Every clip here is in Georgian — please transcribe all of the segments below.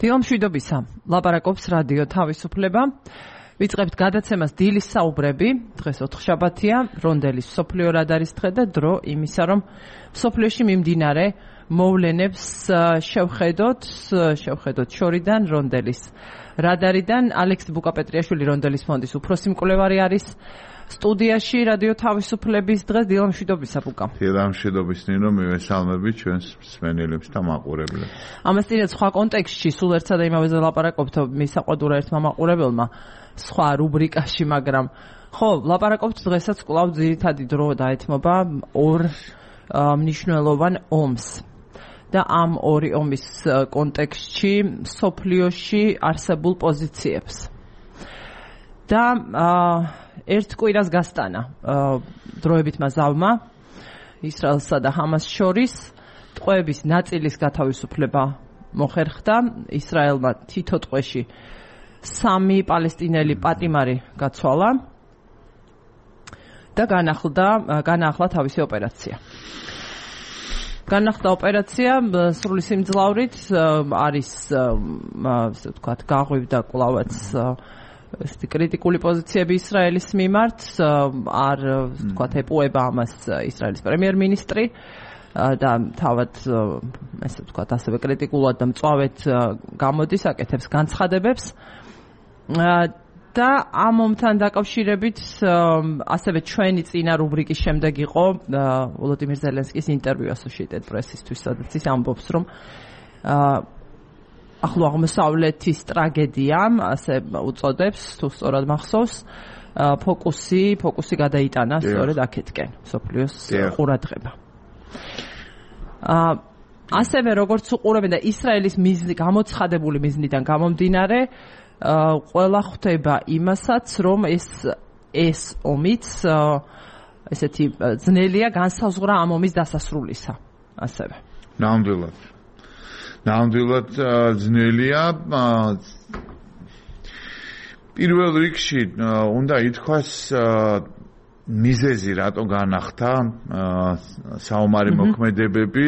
დილამშვიდობისა, ლაპარაკობს რადიო თავისუფლება. ვიწყებთ გადაცემას დილის საუბრები. დღეს ოთხშაბათია, რონდელის მსოფლიო რადარის დღე და დრო იმისა, რომ მსოფლიოში მიმდინარე მოვლენებს შევხედოთ შორიდან რონდელის რადარიდან. ალექსი ბუკაპეტრიაშვილი რონდელის ფონდის უფროსი მკვლევარი არის სტუდიაში რადიო თავისუფლების დღეს. დილამშვიდობისა ბუკა. დილამშვიდობის ნინო, მივესალმები ჩვენს მსმენელებს და მაყურებლებს. ამასთანავე სხვა კონტექსტში სულ ერთსა და იმავეზე ლაპარაკობთ მისაყვედურა ერთმა მაყურებელმა სხვა რუბრიკაში, მაგრამ ხო, ლაპარაკობთ დღესაც კვლავ ძირითადი დრო დაეთმობა ორ მნიშვნელოვან ომს. და ამ ორი ომის კონტექსტში მსოფლიოში არსებულ პოზიციებს. და ერთ კვირას გასტანა დროებითმა ზავმა ისრაელსა და ჰამას შორის ტყვეების ნაწილის გათავისუფლება მოხერხდა. ისრაელმა თითო ტყვეში 3 პალესტინელი პატიმარი გაცვალა და განაახლა თავისი ოპერაცია. განახდა ოპერაცია სრული სიმძლავრით არის ასე ვთქვათ, გაღვივდა კვლავაც კრიტიკული პოზიციები ისრაელის მიმართ, არ ვთქვათ, ეპოება ამას ისრაელის პრემიერ-მინისტრი და თავად ესე ვთქვათ, ასევე კრიტიკულად და მწვავედ გამოდის, აკეთებს განცხადებებს. და ამ ომთან დაკავშირებით ასევე ჩვენი წინა რუბრიკის შემდეგ იყო ვოლოდიმირ ზელენსკის ინტერვიუ Associated Press-ისთვის, სადაც ის ამბობს, რომ ახლო აღმოსავლეთის ტრაგედიამ, ასე უწოდებს, თუ სწორად მახსოვს, ფოკუსი გადაიტანა სწორედ აქეთკენ, მსოფლიოს ყურადღება. ასევე როგორც უყურებენ და ისრაელის გამოცხადებული მიზნიდან გამომდინარე, ყველა ხვდება იმასაც, რომ ეს ომიც ესეთი ძნელია განსაზღვრა ამ ომის დასასრულისა, ასევე. ნამდვილად ძნელია. პირველ რიგში უნდა ითქვას მიზეზი რატო განახდა საომარი მოქმედებები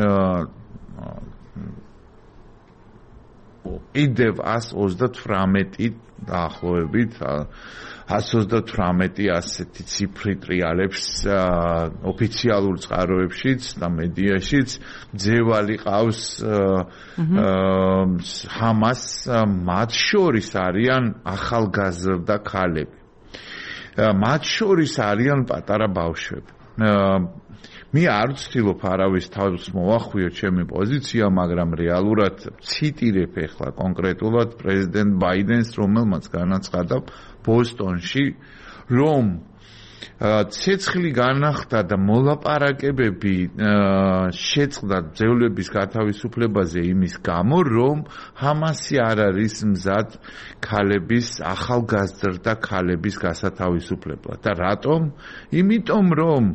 კიდევ 138 დაახლოებით 138 ასეთი ციფრი ტრიალებს ოფიციალურ წყაროებშიც და მედიაშიც ძევალი ყავს ჰამას, მათ შორის არიან ახალგაზრდა ქალები, მათ შორის არიან პატარა ბავშვები. მე არ ვცდილობ არავის თავს მოვახვიო ჩემი პოზიცია, მაგრამ რეალურად ციტირებ ახლა კონკრეტულად პრეზიდენტ ბაიდენს, რომელმაც განაცხადა ბოსტონში, რომ ცეცხლი განახდა და მოლაპარაკებები შეწყდა ძევლების გათავისუფლებაზე იმის გამო, რომ ჰამასი არ არის მზად ქალების, ახალგაზრდა ქალების გასათავისუფლებლად. და რატომ? იმიტომ რომ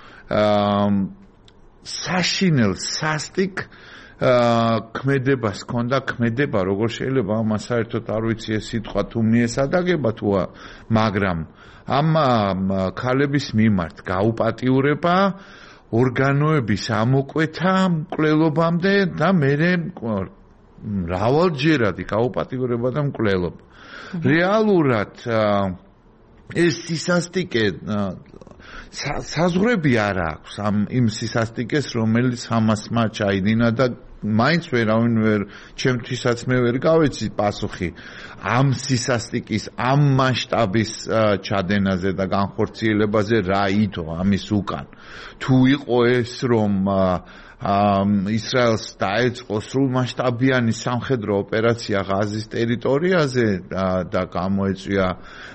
საშინელ სასტიკ ქმედებას ჰქონდა, ქმედება როგორ შეიძლება ამას საერთოდ არ ვიცი ეს სიტყვა თუ მიესადაგება თუა, მაგრამ ამ ქალების მიმართ გაუპატიურება, ორგანოების ამოკვეთა მკვლელობამდე და მერე მრავალჯერადი გაუპატიურება და მკვლელობა. რეალურად ეს სისასტიკე საზღვრები არ აქვს იმ სისასტიკეს, რომელიც ჰამასმა ჩაიდინა და მაინც ჩემთვისაც მე ვერ გავეცი პასუხი ამ სისასტიკის, ამ მასშტაბის ჩადენაზე და განხორციელებაზე რა იდო ამის უკან. თუ იყო ეს, რომ ისრაელს დაეწყო სრულმასშტაბიანი სამხედრო ოპერაცია ღაზის ტერიტორიაზე და გამოეწვია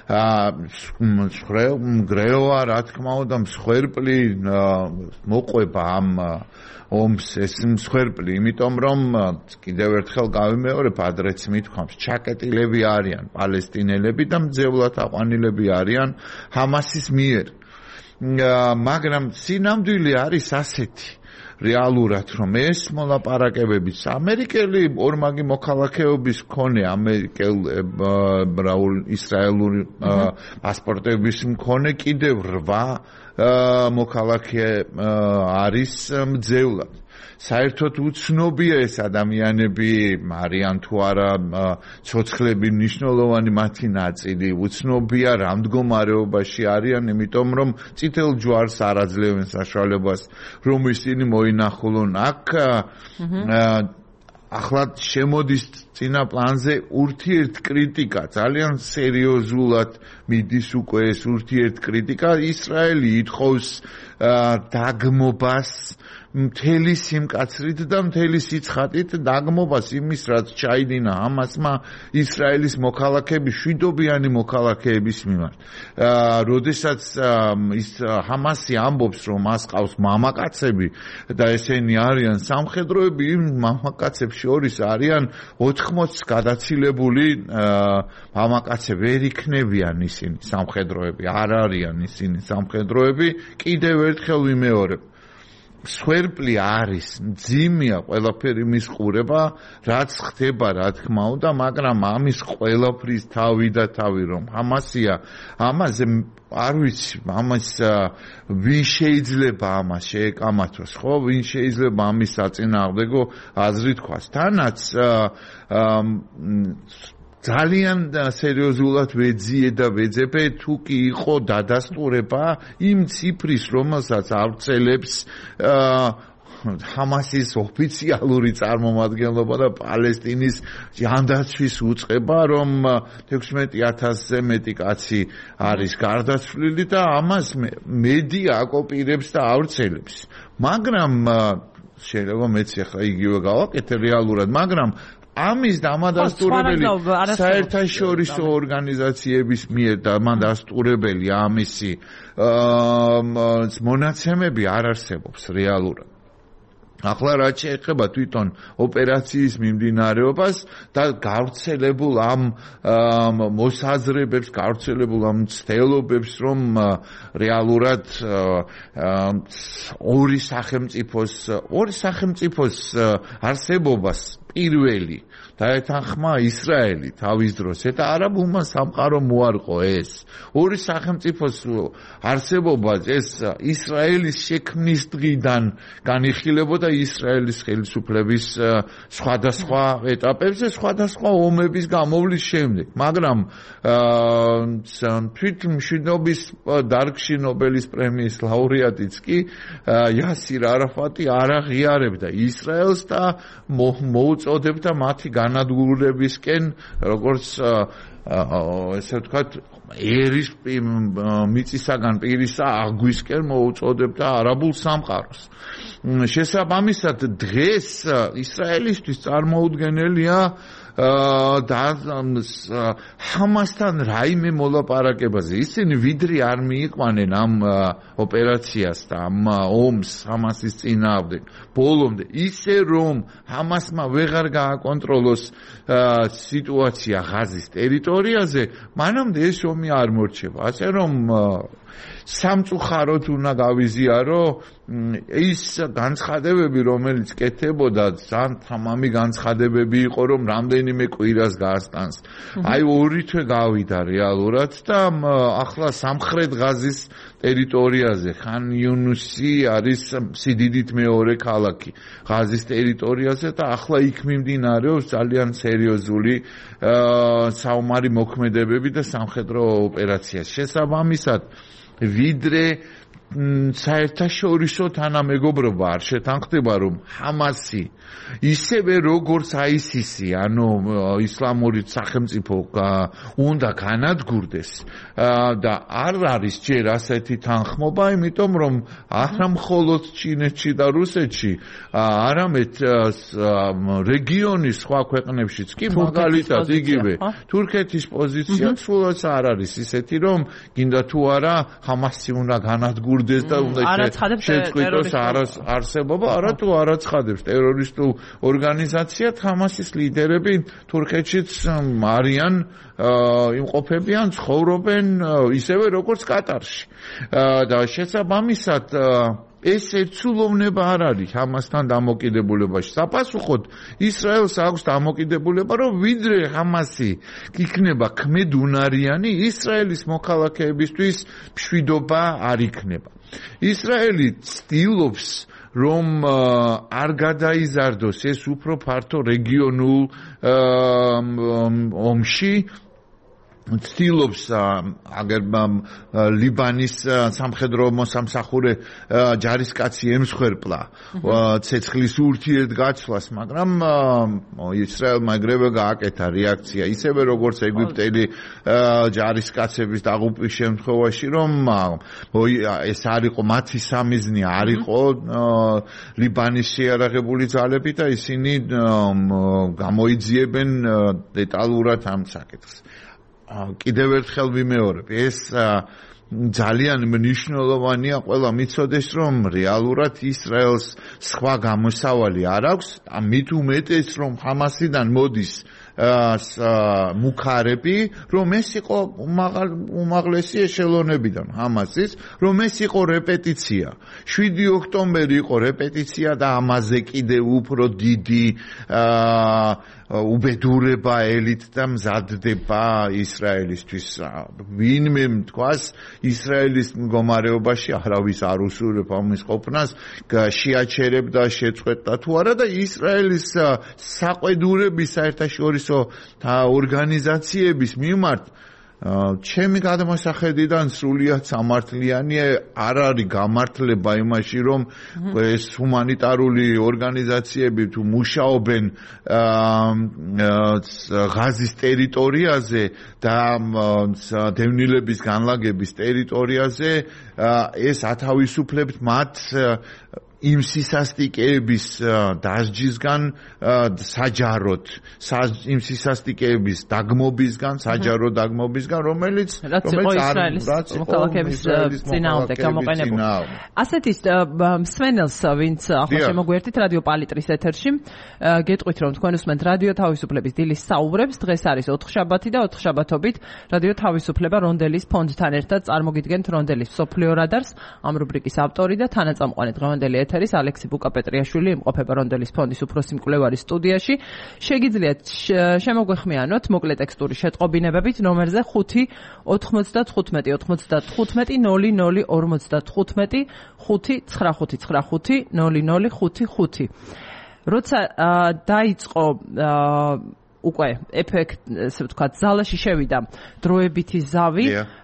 მგრევა, რა თქმა უნდა, მსხვერპლი მოყვება ამ ომს, ეს მსხვერპლი, იმიტომ რომ კიდევ ერთხელ გავიმეორებ, ადრეც მithქვამს, ჩაკეტილები არიან პალესტინელები და მძევლად აყვანილები არიან ჰამასის მიერ. მაგრამ სინამდვილე არის ასეთი, რეალურად რომ ეს მოლაპარაკებებიც ამერიკელი ორმაგი მოქალაქეობის მქონე, ისრაელური პასპორტების მქონე კიდევ 8 მოქალაქე არის მძევლად. საერთოდ უცნობია ეს ადამიანები არიან თუ არა ცოცხლები მნიშვნელოვანი მათი ნაწილი უცნობია რა მდგომარეობაში არიან იმიტომ რომ წითელ ჯვარს არ აძლევენ საშუალებას რომ ისინი მოინახულონ აქ ახლა შემოდის წინა პლანზე ურთიერთკრიტიკა ძალიან სერიოზულად მიდის უკვე ეს ურთიერთკრიტიკა ისრაელი ითხოვს დაგმობას მთელი სიმკაცრით და მთელი სიცხადით დაგმობას იმის რაც ჩაიდინა ჰამასმა ისრაელის მოქალაქეების შვიდობიანი მოქალაქეების მიმართ. როდესაც ის ჰამასი ამბობს რომ მას ყავს მამაკაცები და ესენი არიან სამხედროები იმ მამაკაცებს შორის არიან 80 გადაცილებული მამაკაცები ვერ იქნებიან ისინი სამხედროები არ არიან ისინი სამხედროები კიდევ ერთხელ ვიმეორებ სვერპლი არის მძიმეა ყველაფერი მის ყურება რაც ხდება რა თქმა უნდა მაგრამ ამის ყველაფრის თავი და თავი რომ ჰამასია ამაზე არ ვიცი ამას ვინ შეიძლება ამას შეეკამათოს ხო ვინ შეიძლება ამის საწინააღმდეგო აზრი თქვას თანაც ძალიან სერიოზულად ვეძიე და ვეძებე თუ კი იყო დადასტურება იმ ციფრის რომელსაც ავრცელებს ჰამასის ოფიციალური წარმომადგენლობა და პალესტინის ჯანდაცვის უწყება რომ 16000-ზე მეტი კაცი არის გარდაცვლილი და ამას მედია აკოპირებს და ავრცელებს მაგრამ შეიძლება მეც ახლა იგივე გავაკეთე რეალურად მაგრამ ამის დამადასტურებელი საერთაშორისო ორგანიზაციების მიერ დამადასტურებელი ამისი მონაცემები არ არსებობს რეალურად. ახლა რაც შეეხება თვითონ ოპერაციის მიმდინარეობას და გავრცელებულ ამ მოსაზრებებს, გავრცელებულ ამ ცდელობებს, რომ რეალურად ორი სახელმწიფოს არსებობას პირველი დაეთანხმა ისრაელი თავის დროს. ეს არაბულმა სამყარო მოარყო ეს. ორი სახელმწიფოს არსებობა ეს ისრაელის შექმნის დღიდან განიხილებოდა ისრაელის ხელისუფლების სხვადასხვა ეტაპებზე, სხვადასხვა ომების გამოვლის შემდეგ. მაგრამ თვითმშვიდობის დარგში ნობელის პრემიის ლაურეატიც კი იასირ არაფატი არ აღიარებდა ისრაელს და მოუწოდებდა მათი განადგურებისკენ როგორც ესე ვთქვათ ერის მიწისაგან პირისა აღვისკენ მოუწოდებდა არაბულ სამყაროს. შესაბამისად დღეს ისრაელისთვის წარმოუდგენელია და ჰამასთან რაიმე მოლაპარაკებაზე ისინი ვიდრე არ მიიყვანენ ამ ოპერაციას და ამ ომს ჰამასის წინააღმდეგ ბოლომდე ისე რომ ჰამასმა ვეღარ გააკონტროლოს სიტუაცია ღაზის ტერიტორიაზე მანამდე ეს ომი არ მორჩება ასე რომ სამწუხაროდ უნდა გავიზიარო ის განცხადებები რომელიც კეთებოდა ძალიან თამამი განცხადებები იყო რომ რამდენიმე კვირას გაასტანს აი ორი თვე გავიდა რეალურად და ახლა სამხრეთ ღაზის ტერიტორიაზე ხან იუნუსი არის სიდიდით მეორე ქალაქი ღაზის ტერიტორიაზე და ახლა იქ მიმდინარეობს ძალიან სერიოზული საომარი მოქმედებები და სამხედრო ოპერაცია შესაბამისად ვიდრე საერთაშორისო თანამეგობრობა არ შეთანხმდება რომ ჰამასი ისევე როგორც ISIS-ი ანუ ისლამური სახელმწიფო უნდა განადგურდეს და არ არის ჯერ ასეთი თანხმობა იმიტომ რომ არა მხოლოდ ჩინეთში და რუსეთში არამედ რეგიონის სხვა ქვეყნებშიც კი მაგალითად იგივე თურქეთის პოზიცია სულაც არ არის ისეთი რომ გინდა თუ არა ჰამასი უნდა განადგურდეს და უნდა შეწყვიტოს არსებობა არა თუ არ აცხადებს ტერორისტულ ორგანიზაციად ჰამასის ლიდერები თურქეთშიც არიან იმყოფებიან ცხოვრობენ ისევე როგორც კატარში და შესაბამისად ეს ერთსულოვნება არ არის ჰამასთან დამოკიდებულებაში. საპასუხოდ ისრაელს აქვს დამოკიდებულება, რომ ვიდრე ჰამასი იქნება ქმედუნარიანი, ისრაელის მოქალაქეებისთვის მშვიდობა არ იქნება. ისრაელი ცდილობს რომ არ გადაიზარდოს ეს უფრო ფართო რეგიონულ ომში ცდილობს აგერ ლიბანის სამხედრო მოსამსახურე ჯარისკაცი ემსხვერპლა ცეცხლის ურთიერთგაცვლას, მაგრამ ისრაელმა ეგრევე გააკეთა რეაქცია, ისევე როგორც ეგვიპტელი ჯარისკაცების დაღუპვის შემთხვევაში, რომ ეს არ იყო მათი სამიზნე, არ იყო ლიბანის შეიარაღებული ძალები და ისინი გამოიძიებენ დეტალურად ამ საკითხს. კიდევ ერთხელ ვიმეორებ, ეს ძალიან მნიშვნელოვანია ყველა მიცოდეს, რომ რეალურად ისრაელს სხვა გამოსავალი არ აქვს, მით უმეტეს რომ ჰამასიდან მოდის მუქარები, რომ ეს იყო უმაღლესი ეშელონებიდან ჰამასის, რომ ეს იყო რეპეტიცია. 7 ოქტომბერი იყო რეპეტიცია და ამაზე კიდევ უფრო დიდი უბედურება ელით და მზადდება ისრაელისთვის. ვინმე თქვას ისრაელის მდგომარეობაში არავის არ უსურვებ ამის ყოფნას, შეაჩერებდა, შეწყვეტდა თუ არა და ისრაელის საყვედურების საერთაშორისო ორგანიზაციების მიმართ ჩემი გადმოსახედიდან სრულიად სამართლიანია, არ არის გამართლება იმაში, რომ ეს ჰუმანიტარული ორგანიზაციები თუ მუშაობენ ღაზის ტერიტორიაზე და დევნილების განლაგების ტერიტორიაზე, ეს ათავისუფლებთ მათ იმ სისასტიკეების დასჯისგან საჯაროდ, იმ სისასტიკეების დაგმობისგან, საჯარო დაგმობისგან, რომელიც იყო ისრაელის მოქალაქეების წინააღმდეგ გამოყენებული. ასეთი მსმენელს, ვინც ახლა შემოგვიერთით რადიო პალიტრის ეთერში, გეტყვით, რომ თქვენ უსმენთ რადიო თავისუფლების დილის საუბრებს. დღეს არის 4 შაბათი და 4 შაბათობით რადიო თავისუფლება რონდელის ფონდთან ერთად წარმოგიდგენთ რონდელის მსოფლიო რადარს. ამ რუბრიკის ავტორი და თანაწამყვანი დღევანდელი ეთერის ალექსი ბუკაპეტრიაშვილი იმყოფება რონდელის ფონდის უფროსი მკვლევარის სტუდიაში. შეგიძლიათ შემოგვეხმიანოთ მოკლე ტექსტური შეტყობინებებით ნომერზე 5 95 95 00 55 595 0055. როცა დაიწყო უკვე ეფექტ, ესე ვთქვათ, ზალაში შევიდა დროებითი ზავი,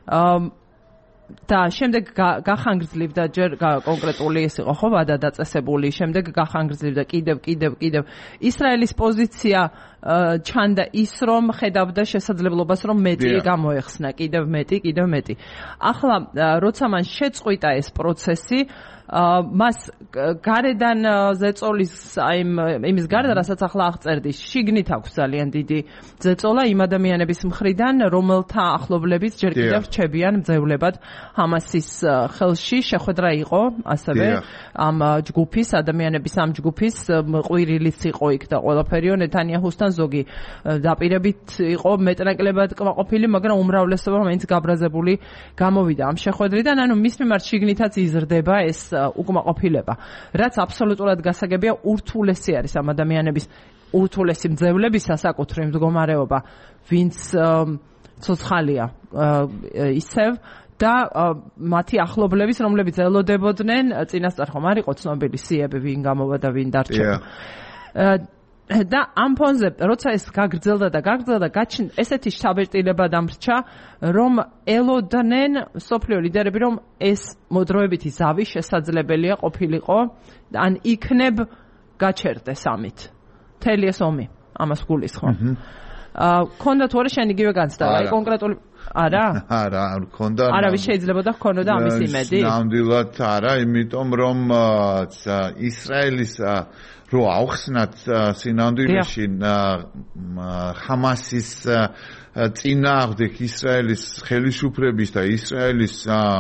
და შემდეგ გახანგრძლივდა ჯერ კონკრეტული ეს იყო ხო ვადა დაწესებული, შემდეგ გახანგრძლივდა კიდევ ისრაელის პოზიცია ჩანდა ის, რომ ხედავდა შესაძლებლობას, რომ მეტი გამოეხსნა, კიდევ მეტი. ახლა როცა მან შეწყვიტა ეს პროცესი, მას გარედან ზეწოლის იმის გარდა, რასაც ახლა აღწერდი, შიგნით აქვს ძალიან დიდი ზეწოლა იმ ადამიანების მხრიდან, რომელთა ახლობლებიც ჯერ კიდევ რჩებიან მძევლებად ჰამასის ხელში. შეხვედრა იყო ასევე ამ ჯგუფის ადამიანების, ამ ჯგუფის ყვირილიც იყო იქ და ყველაფერიო ნეთანიაჰუსთან ზოგი დაპირებით იყო მეტნაკლებად კმაყოფილი, მაგრამ უმრავლესობა მაინც გაბრაზებული გამოვიდა ამ შეხვედრიდან. ანუ მის მიმართ შიგნითაც იზრდება ეს უკმაყოფილება, რაც აბსოლუტურად გასაგებია. ურთულესი არის ამ ადამიანების, ურთულესი მძევლების სასაკუთრე მდგომარეობა, ვინც ცოცხალია ისევ და მათი ახლობლების, რომლებიც ელოდებოდნენ, წინასწარ ხომ არ იყო ცნობილი სიები, ვინ გამოვა და ვინ დარჩება. და ამ ფონზე, როცა ეს გაგრძელდა, ესეთი შთაბეჭდილება დამრჩა, რომ ელოდნენ მსოფლიო ლიდერები, რომ ეს მოდროებითი ზავი შესაძლებელია ყოფილიყო, ან იქნებ გაჩერდეს ამით. მთელი ეს ომი, ამას გულისხმობ. ქონდა თუ არა შენ იგივე განცდა, აი კონკრეტული არა? არა, არ მქონდა. არავის შეიძლება ჰქონოდა ამის იმედი? ნამდვილად არა, იმიტომ რომ ისრაელის რო ავხსნათ სინამდვილეში ჰამასის წინააღმდეგ ისრაელის ხელისუფლების და ისრაელის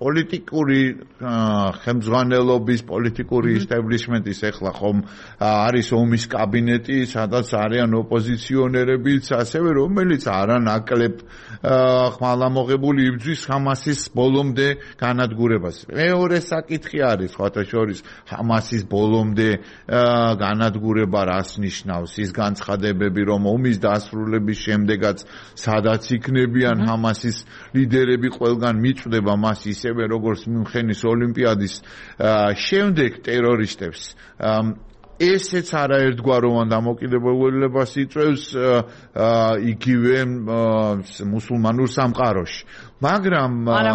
პოლიტიკური ხელმძღვანელობის პოლიტიკური establishment-ის ეხლა ხომ არის ომის კაბინეტი, სადაც არიან ოპოზიციონერებიც, ასევე რომელიც არანაკლებ ხმალამოღებული იბრძვის ჰამასის ბოლომდე განადგურებას. მეორე საკითხი არის, სხვათა შორის, ჰამასის ბოლომდე განადგურება რას ნიშნავს? ის განცხადებები, რომ ომის დასრულების შემდეგაც სადაც იქნებიან ჰამასის ლიდერები ყველგან მიწვდება მას ისევე როგორც მიუნხენის ოლიმპიადის შემდეგ ტერორისტებს. ესეც არაერთგვაროვან დამოკიდებულებას იწვევს იგივე მუსულმანურ სამყაროში. მაგრამ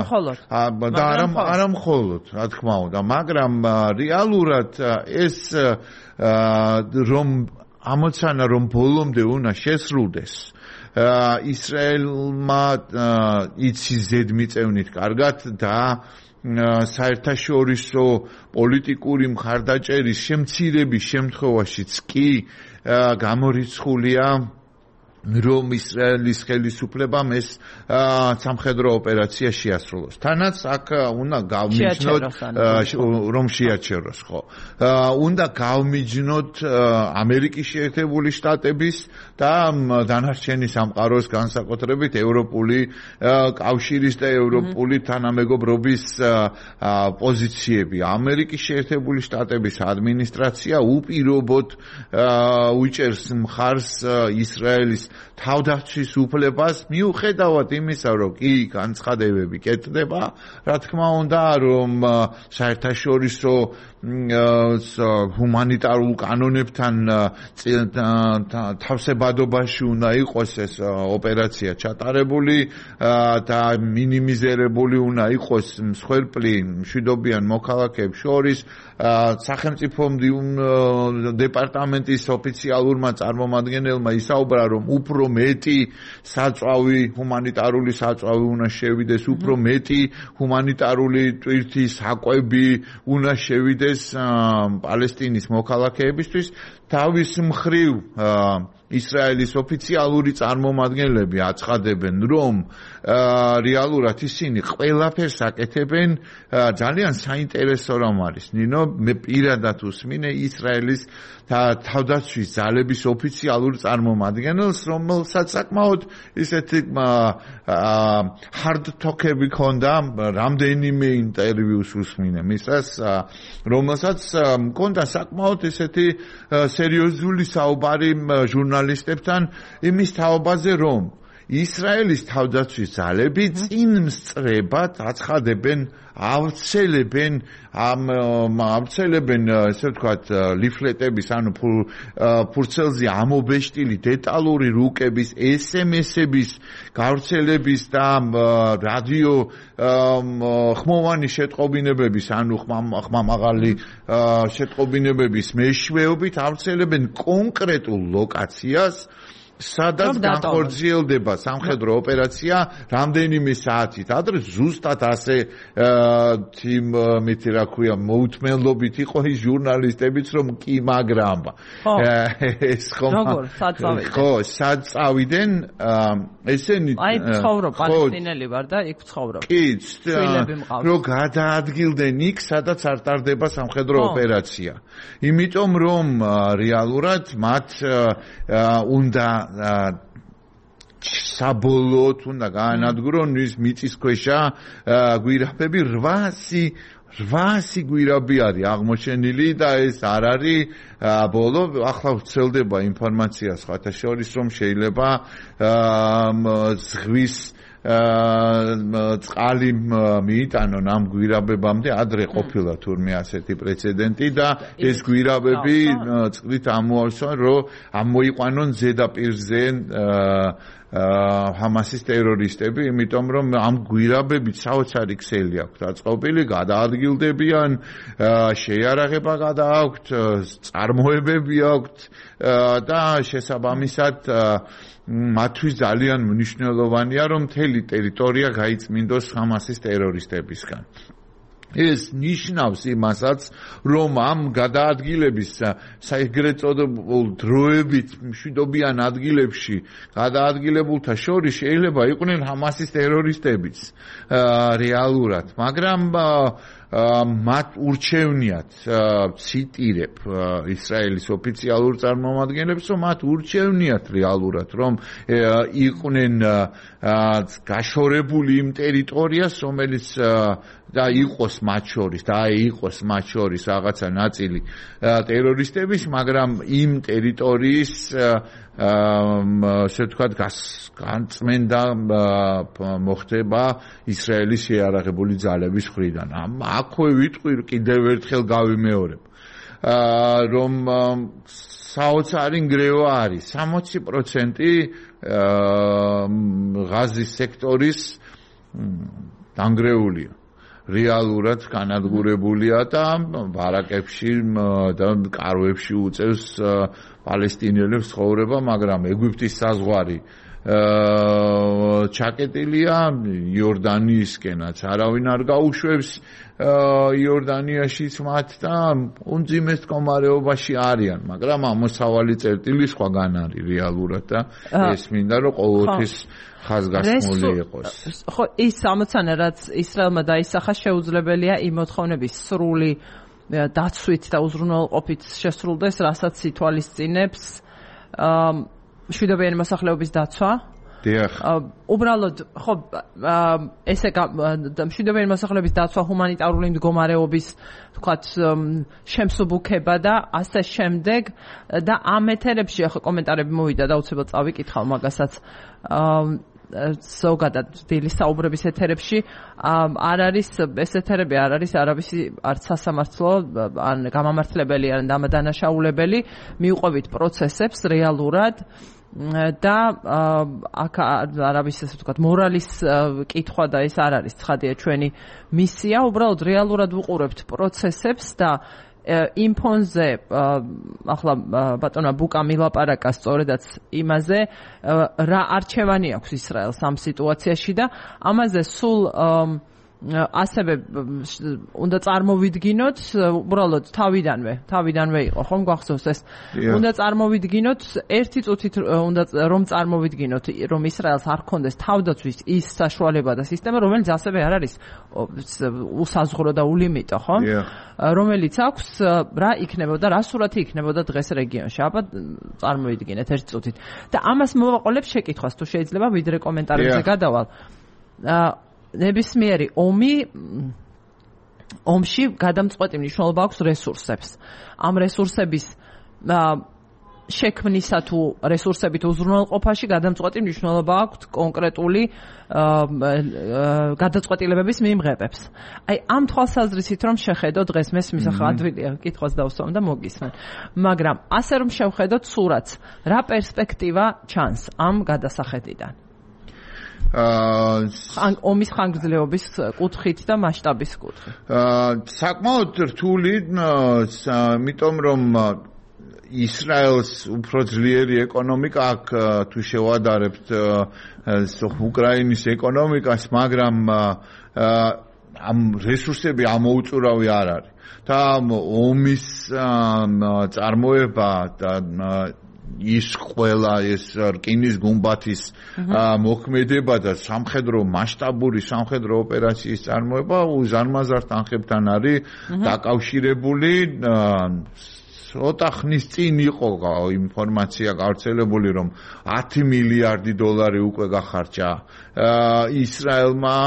არა მხოლოდ, რა თქმა უნდა, მაგრამ რეალურად ეს რომ ამოცანა რომ ბოლომდე უნდა შესრულდეს ისრაელმა იცის ზედმიწევნით კარგად და საერთაშორისო პოლიტიკური მხარდაჭერის შემცირების შემთხვევაშიც კი გამორიცხულია რომ ისრაელის ხელისუფლებამ ეს სამხედრო ოპერაცია შეასრულოს. თანაც აქ უნდა გავმიჯნოთ რომ შეაჩეროს, ხო. უნდა გავმიჯნოთ ამერიკის შეერთებული შტატების და დანარჩენი სამყაროს განსაკუთრებით ევროპული კავშირის და ევროპული თანამეგობრობის პოზიციები. ამერიკის შეერთებული შტატების ადმინისტრაცია უპირობოდ უჭერს მხარს ისრაელის თავდაცვის უფლებას მიუხედავად იმისა, რომ კი განცხადებები კეთდება, რა თქმა უნდა, რომ საერთაშორისო ჰუმანიტარულ კანონებთან თავსებადობაში უნდა იყოს ეს ოპერაცია ჩატარებული და მინიმიზირებული უნდა იყოს მსხვერპლი მშვიდობიან მოქალაქეებს შორის. სახელმწიფო დეპარტამენტის ოფიციალურმა წარმომადგენელმა ისაუბრა, რომ უფრო მეტი საწვავი, ჰუმანიტარული საწვავი უნდა შევიდეს, უფრო მეტი ჰუმანიტარული ტვირთი საკვები უნდა შევიდეს პალესტინის მოქალაქეებისთვის. თავის მხრივ ისრაელის ოფიციალური წარმომადგენლები აცხადებენ, რომ რეალურად ისინი ყველაფერს აკეთებენ. ძალიან საინტერესო რამ არის, ნინო, მე პირადად უსმინე ისრაელის თავდაცვის ძალების ოფიციალურ წარმომადგენელს, რომელსაც საკმაოდ ისეთი hard talk-ები ქონდა, რამდენიმე ინტერვიუს უსმინე მისას, რომელსაც ქონდა საკმაოდ ისეთი სერიოზული საუბარი ჟურნალისტებთან იმის თაობაზე, რომ ისრაელის თავდაცვის ძალები წინ მსწრებად აცხადებენ, ავრცელებენ ესე ვთქვათ ლიფლეტების, ანუ ფურცელზე ამობეჭდილი დეტალური რუკების, SMS-ების გავრცელების და რადიო ხმოვანი შეტყობინებების, ანუ ხმამაღალი შეტყობინებების მეშვეობით ავრცელებენ კონკრეტულ ლოკაციას, სადაც განხორციელდება სამხედრო ოპერაცია რამდენიმე საათით. ადრე ზუსტად ასე მითი რა ქვია მოუთმენლობით იყო ის ჟურნალისტებიც, რომ კი მაგრამ ეს ხო სად წავიდნენ ესენი ცხოვრობ პალესტინელი ვარ და იქ ცხოვრობ. კი, რომ გადაადგილდნენ იქ, სადაც არ ტარდება სამხედრო ოპერაცია. იმიტომ რომ რეალურად მათ უნდა საბოლოოდ უნდა გაანადგურონ ის მიწისქვეშა გვირაბები 800 გვირაბი არის აღმოჩენილი და ეს არ არის ბოლო. ახლა ვრცელდება ინფორმაცია სხვათა შორის, რომ შეიძლება ზღვის წყალი მიიტანონ ამ გვირაბებამდე. ადრე ყოფილა თურმე ასეთი პრეცედენტი და ეს გვირაბები წყლით ამოავსონ, რომ ამოიყვანონ ზედაპირზე ჰამასის ტერორისტები, იმიტომ რომ ამ გვირაბებით საოცარი ქსელი აქვთ აწყობილი, გადაადგილდებიან, შეიარაღება გადააქვთ, წარმოებები აქვთ და შესაბამისად მათთვის ძალიან მნიშვნელოვანია, რომ მთელი ტერიტორია გაიწმინდოს ჰამასის ტერორისტებისგან. ეს ნიშნავს იმასაც, რომ ამ გადაადგილების საერთოდ წოდებულ დროებით მშვიდობიან ადგილებში გადაადგილებულთა შორის შეიძლება იყვნენ ჰამასის ტერორისტებიც რეალურად, მაგრამ მათ urჩევნიათ ციტირებ ისრაელის ოფიციალურ წარმომადგენლებს, რომ მათ urჩევნიათ რეალურად, რომ იყვნენ გაშორებული იმ ტერიტორიას, რომელიც და იყოს მათ შორის რაღაცა ნაწილი ტერორისტების, მაგრამ იმ ტერიტორიის ასე ვთქვათ განწმენდა მოხდება ისრაელის შეიარაღებული ძალების მხრიდან. აქვე ვიტყვი კიდევ ერთხელ გავიმეორებ, რომ საოცარი ნგრევა არის 60% ღაზის სექტორის დანგრეულია. რეალურად განადგურებულია და ბარაკებში და კარვებში უწევს პალესტინელებს ცხოვრება, მაგრამ ეგვიპტის საზღვარი ჩაკეტილია, იორდანიისკენაც არავინ არ გაუშვებს იორდანიაშიც მათ და უმძიმეს მდგომარეობაში არიან, მაგრამ ამოსავალი წერტილი სხვაგან არის რეალურად და ეს მინდა რომ ყოველთვის ხაზგასმული იყოს. ხო, ის ამოცანა რაც ისრაელმა დაისახა შეუძლებელია იმ მოთხოვნების სრული დაცვით და უზრუნველყოფით შესრულდეს, რასაც ითვალისწინებს მშვიდობიანი მოსახლეობის დაცვა. დიახ. უბრალოდ ხო ესე მშვიდობიანი მოსახლეობის დაცვა, ჰუმანიტარული მდგომარეობის თქვათ შემსუბუქება და ასე შემდეგ და ამ ეთერებში ახლა კომენტარები მოვიდა და უცებად წავიკითხავ მაგასაც ზოგადად დილის საუბრების ეთერებში არ არის ეს ეთერები არ არის არავისი არც სასამართლო ან გამამართლებელი ან დანაშაულებელი მიუყვებით პროცესებს რეალურად და აქ არავის ასე ვთქვათ მორალის კითხვა და ეს არ არის ცხადია ჩვენი მისია უბრალოდ რეალურად ვუყურებთ პროცესებს და იმ ფონზე ახლა ბატონმა ბუკამ ილაპარაკა სწორედაც იმაზე რა არჩევანი აქვს ისრაელს ამ სიტუაციაში და ამაზე სულ ასევე უნდა წარმოვიდგინოთ უბრალოდ თავიდანვე იყო ხომ გვახსოვს ეს უნდა წარმოვიდგინოთ ერთი წუთით რომ წარმოვიდგინოთ რომ ისრაელს არ ქონდეს თავდაცვის ის საშუალება და სისტემა რომელიც ასევე არ არის უსაზღვრო და ულიმიტო ხომ რომელიც აქვს რა იქნებოდა რა სურათი იქნებოდა დღეს რეგიონში აბა წარმოვიდგინეთ ერთი წუთით და ამას მოვაყოლებ შეკითხვას თუ შეიძლება ვიდრე კომენტარებზე გადავალ ნებისმიერი ომში გადამწყვეტი მნიშვნელობა აქვს რესურსებს. ამ რესურსების შექმნისა თუ რესურსებით უზრუნველყოფაში გადამწყვეტი მნიშვნელობა აქვს კონკრეტული გადაწყვეტილებების მიმღებებს. აი ამ თვალსაზრისით რომ შეხედო დღეს მესმის ახლა ადვილია კითხვას დავსვამ და მოგისმენ. მაგრამ ასე რომ შევხედოთ სურათს, რა პერსპექტივა ჩანს ამ გადასახედიდან? ომის ხანგრძლივობის კუთხით და მასშტაბის კუთხით. საკმაოდ რთული, იმიტომ რომ ისრაელს უფრო ძლიერი ეკონომიკა აქვს თუ შევადარებთ უკრაინის ეკონომიკას, მაგრამ ამ რესურსები ამოუწურავი არ არის. და ომის წარმოება და ის ყველა ეს რკინის გუმბათის მოქმედება და სამხედრო მასშტაბური სამხედრო ოპერაციის წარმოება უზარმაზარ თანხებთან არის დაკავშირებული. ცოტა ხნის წინ იყო ინფორმაცია გავრცელებული, რომ 10 მილიარდი დოლარი უკვე გახარჯა ისრაელმა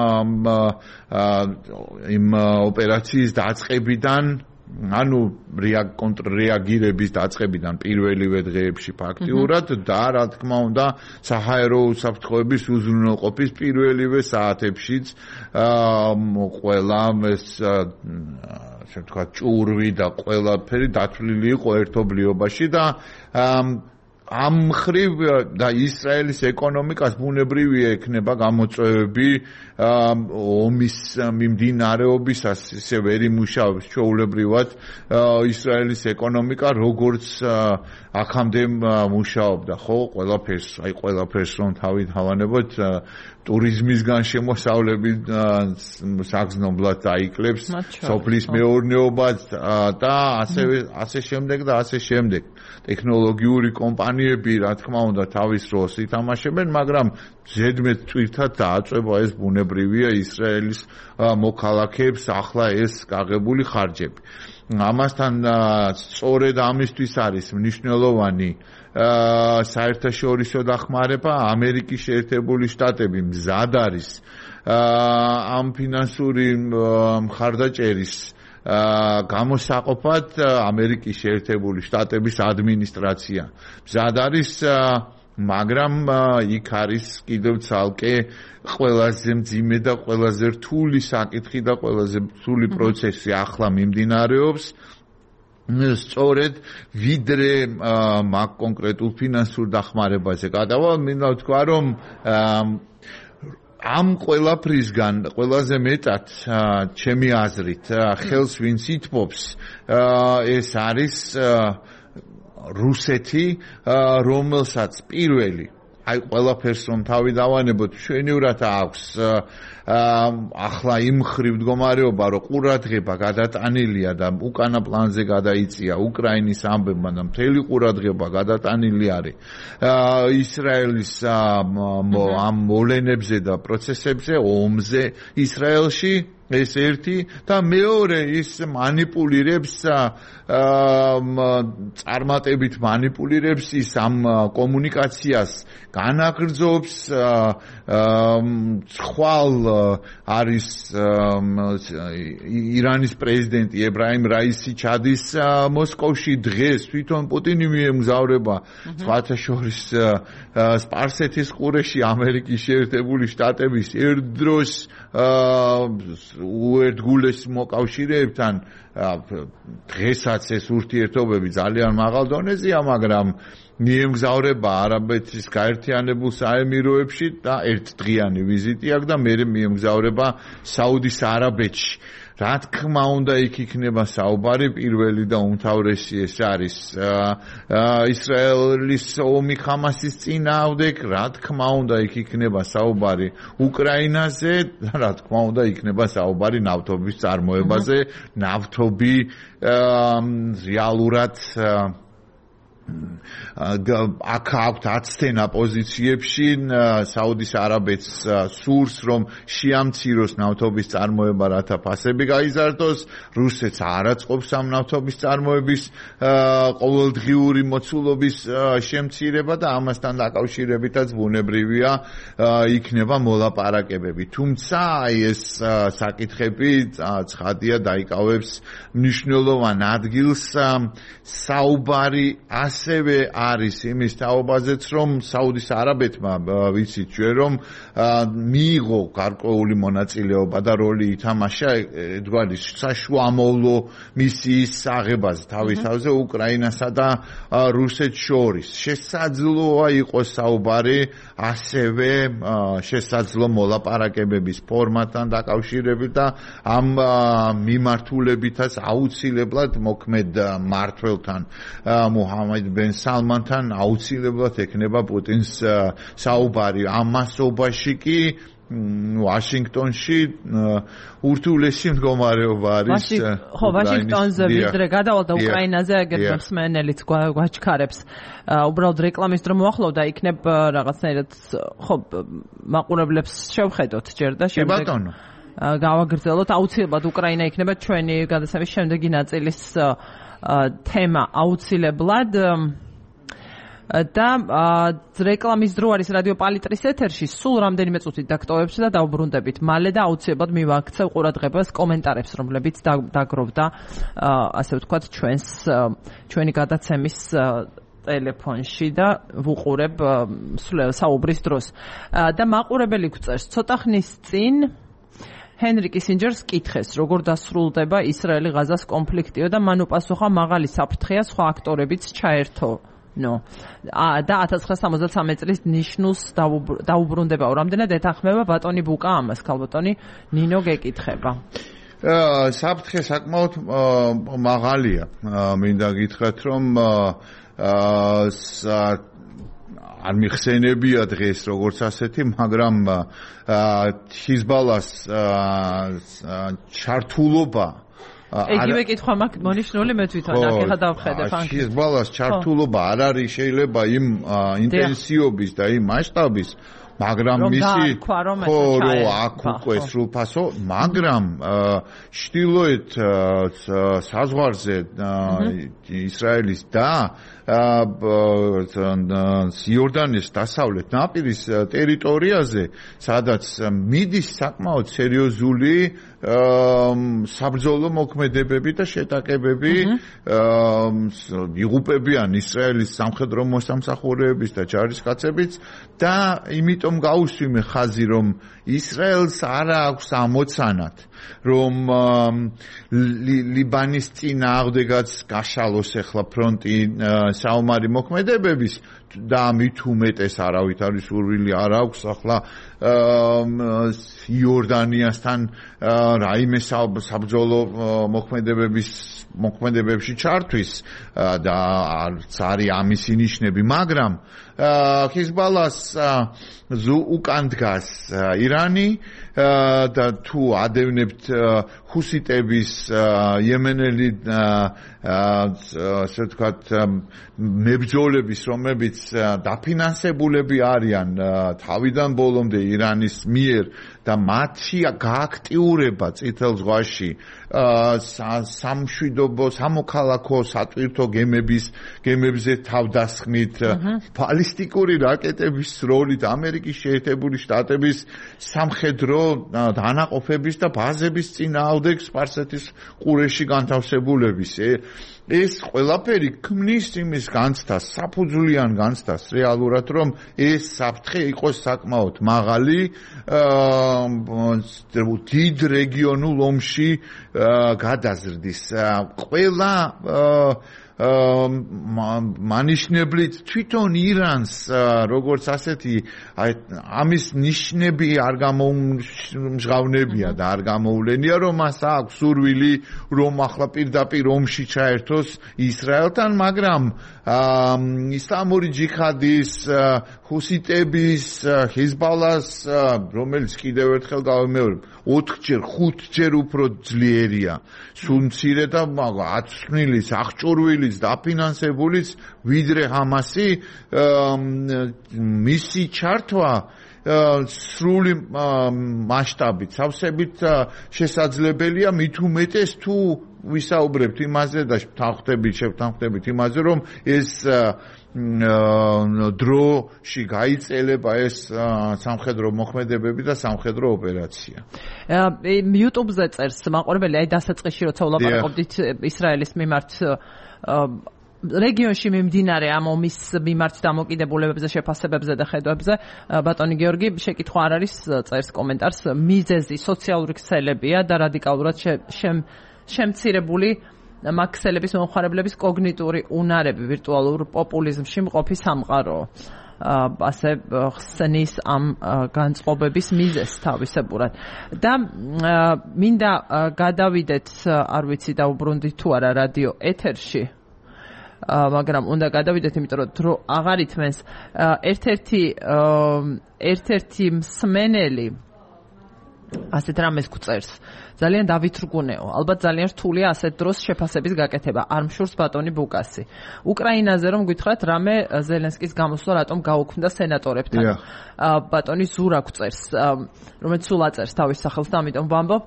იმ ოპერაციის დაწყებიდან ანუ კონტრრეაგირების დაწყებიდან პირველივე დღეებში ფაქტიურად და რა თქმა უნდა საჰაერო უსაფრთხოების უზრუნველყოფის პირველივე საათებშიც ყველა ეს ასე ვთქვათ ჭურვი და ყველაფერი დათვლილი იყო ერთობლიობაში და ამ მხრივ და ისრაელის ეკონომიკას ბუნებრივია ექნება გამოწვევები ომის მიმდინარეობისას ისე ვერ იმუშავებს ჩვეულებრივად ისრაელის ეკონომიკა როგორც აქამდე მუშაობდა ხო ყველაფერს რომ თავით ავანებოთ ტურიზმისგან შემოსავლები საგზნობლად დაიკლებს სოფლის მეურნეობას და ასე შემდეგ ტექნოლოგიური კომპანიები რა თქმა უნდა თავის როლს ითამაშებენ მაგრამ ზედმეტ თვითად დააწვება ეს ბუნებრივია ისრაელის მოქალაქეებს ახლა ეს გაღებული ხარჯები ამასთან სწორედ ამისთვის არის მნიშვნელოვანი საერთაშორისო დახმარება ამერიკის შეერთებული შტატები მზად არის ამ ფინანსური მხარდაჭერის გამოსაყოფად ამერიკის შეერთებული შტატების ადმინისტრაცია მზად არის მაგრამ იქ არის კიდევ ცალკე ყველაზე მძიმე და ყველაზე რთული საკითხი და ყველაზე რთული პროცესი ახლა მიმდინარეობს სწორედ ვიდრე მაგ კონკრეტულ ფინანსურ დახმარებაზე გადავალ მინდა ვთქვა რომ ამ ყველაფრისგან ყველაზე მეტად ჩემი აზრით ხელს ვინც ითმობს ეს არის რუსეთი რომელსაც პირველი აი ყველაფერს რომ თავი დავანებოთ ჩვენივრად აქვს ახლა იმ ხრივ მდგომარეობა რომ ყურადღება გადატანილია და უკანა პლანზე გადაიწია უკრაინის ამბებმა და მთელი ყურადღება გადატანილი არის ისრაელის ამ მოვლენებზე და პროცესებზე ომზე ისრაელში ეს ერთი და მეორე ის მანიპულირებს წარმატებით მანიპულირებს ის ამ კომუნიკაციას განაგრძობს ხვალ არის ირანის პრეზიდენტი ებრაიმ რაისი ჩადის მოსკოვში დღეს თვითონ პუტინი მიემგზავრება სხვათა შორის სპარსეთის ყურეში ამერიკის შეერთებული შტატების ერთდროს უერთგულეს მოკავშირეებთან დღესაც ეს ურთიერთობები ძალიან მაღალ დონეზეა მაგრამ მიემგზავრება არაბეთის გაერთიანებულ საემიროებში და ერთდღიანი ვიზიტი აქვს და მერე მიემგზავრება საუდის არაბეთში რა თქმა უნდა იქ იქნება საუბარი პირველი და უმთავრესი ეს არის ისრაელის ომი ხამასის წინააღმდეგ რა თქმა უნდა იქ იქნება საუბარი უკრაინაზე და რა თქმა უნდა იქნება საუბარი ნავთობის წარმოებაზე ნავთობი რეალურად აქ აქვთ აცთენა პოზიციებში საუდის არაბეთს სურს რომ შეამციროს ნავთობის წარმოება რათა ფასები გაიზარდოს რუსეთს არ აწყობს ამ ნავთობის წარმოების ყოველდღიური მოცულობის შემცირება და ამასთან დაკავშირებითაც ბუნებრივია იქნება მოლაპარაკებები თუმცა ეს საკითხები ცხადია დაიკავებს მნიშვნელოვან ადგილს საუბარი ასევე არის იმის თაობაზეც რომ საუდის არაბეთმა ვიცით ჩვენ რომ მიიღო გარკვეული მონაწილეობა და როლი ითამაშა ერთგვარი საშუამოვლო მისიის აღებაზე თავის თავზე უკრაინასა და რუსეთს შორის შესაძლოა იყოს საუბარი ასევე შესაძლო მოლაპარაკებების ფორმატთან დაკავშირებით და ამ მიმართულებითაც აუცილებლად მოქმედ მმართველთან მუჰამედ ბენ სალმანთან აუცილებლად ექნება პუტინს საუბარი ამ მასობაში კი ვაშინგტონში ურთულესი მდგომარეობა არის ხო ვაშინგტონზე ვიდრე გადავალ და უკრაინაზე აგერ მსმენელიც გვაჩქარებს უბრალოდ რეკლამის დრო მოახლოვდა იქნებ რაღაცნაირად ხო მაყურებლებს შევხედოთ ჯერ და შემდეგ გავაგრძელოთ აუცილებლად უკრაინა იქნება ჩვენი გადაცემის შემდეგი ნაწილის თემა აუცილებლად და რეკლამის დრო არის რადიო პალიტრის ეთერში სულ რამდენიმე წუთით დაგტოვებთ და დავბრუნდებით მალე და აუცილებლად მივაქცევ ყურადღებას კომენტარებს რომლებიც დაგროვდა ასე ვთქვათ ჩვენი გადაცემის ტელეფონში და ვუყურებ საუბრის დროს და მაყურებელი გვწერს ცოტა ხნის წინ ჰენრი კისინჯერს კითხეს, როგორ დასრულდება ისრაელი-ღაზას კონფლიქტიო და მან უპასუხა მაღალი საფრთხეა სხვა აქტორებიც ჩაერთო და 1973 წლის ნიშნულს დაუბრუნდება. რამდენად ეთანხმება ბატონი ბუკა ამას? ქალბატონი ნინო გეკითხება. საფრთხე საკმაოდ მაღალია. მინდა გითხრათ, რომ არ მიხსენებია დღეს როგორც ასეთი, მაგრამ ჰიზბალას ჩართულობა იგივე კითხვა მაქვს მონიშნული მე თვითონ აქ დავხედე ფანქი. ჰიზბალას ჩართულობა არ არის შეიძლება იმ ინტენსივობის და იმ მასშტაბის, მაგრამ მისი აქ უკვე სრულფასო, მაგრამ ჩრდილოეთ საზღვარზე ისრაელის და იორდანიის დასავლეთ ნაპირის ტერიტორიაზე, სადაც მიდის საკმაოდ სერიოზული საბრძოლო მოქმედებები და შეტაკებები, იღუპებიან ისრაელის სამხედრო მოსამსახურეების და ჯარისკაცებიც და იმიტომ გაუსვიმე ხაზი, რომ ისრაელს არ აქვს ამოცანად, რომ ლიბანის წინააღმდეგაც გაშალოს ახლა ფრონტი საომარი მოქმედებების და მით უმეტეს არავით არის სურვილი არ აქვს ახლა იორდანიასთან რაიმე საბრძოლო მოქმედებებში ჩართვის და არც არის ამისი ნიშნები, მაგრამ ჰიზბალას უკან დგას ირანი და თუ ადევნებთ ჰუსიტების იემენელი ასე ვთქვათ მებრძოლების, რომლებიც დაფინანსებულები არიან თავიდან ბოლომდე ირანის მიერ და მათი გააქტიურება წითელ ზღვაში სამშვიდობო სამოქალაქო სატვირთო გემებზე თავდასხმით, ბალისტიკური რაკეტების როლით, ამერიკის შეერთებული შტატების სამხედრო დანაყოფების და ბაზების წინააღმდეგ სპარსეთის ყურეში განთავსებულების. ეს ყველაფერი ქმნის იმის განცდას, საფუძვლიან განცდას რეალურად, რომ ეს საფრთხე იყოს საკმაოდ მაღალი დიდ რეგიონულ ომში გადაზრდის. ყველა მანიშნებლით თვითონ ირანს როგორც ასეთი ამის ნიშნები არ გამომჟღავნებია და არ გამოვლენია, რომ მას აქვს სურვილი რომ ახლა პირდაპირ ომში ჩაერთოს ისრაელთან, მაგრამ ისლამური ჯihadis, ჰუსიტების, ჰიზბალას, რომელიც კიდევ ერთხელ გავიმეორებ, 4-ჯერ, 5-ჯერ უფრო ძლიერია, სულ მცირე და აცვლის, აღჭურვილიც, დაფინანსებულიც, ვიდრე ჰამასი, მისი ჩართვა სრული მასშტაბით, სავსებით შესაძლებელია, მით უმეტეს თუ ვისაუბრებთ იმაზე და შევთანხმდებით იმაზე, რომ ეს დროში გაიწელება ეს სამხედრო მოქმედებები და სამხედრო ოპერაცია. YouTube-ზე წერს მაყურებელი, აი დასაწყისში როცა ვლაპარაკობდით ისრაელის მიმართ რეგიონში მიმდინარე ამ ომის მიმართ დამოკიდებულებებზე, შეფასებებზე და ხედვებზე, ბატონი გიორგი, შეკითხვა არ არის, წერს კომენტარს, მიზეზი სოციალური ქსელებია და რადიკალურად შემცირებული მაქსელების მომხარებლების კოგნიტური უნარები ვირტუალურ პოპულიზმში მყოფი სამყარო. ასე ხსნის ამ განწყობების მიზეზს თავისებურად. და მინდა გადავიდეთ, არ ვიცი დაუბრუნდით თუ არა რადიო ეთერში, მაგრამ უნდა გადავიდეთ, იმიტომ რომ დრო აღარ ითმენს. ერთ-ერთი მსმენელი ასეთ რამეს გვწერს. ძალიან დავითრგუნეო. ალბათ ძალიან რთულია ასეთ დროს შეფასების გაკეთება. არ მშურს ბატონი ბუკასი. უკრაინაზე რომ გითხრათ, რამე ზელენსკის გამოსვლა რატომ გაუქმდა სენატორებთან. ბატონი ზურა გვწერს, რომელიც სულ აწერს თავის სახელს და ამიტომ ვამბობ.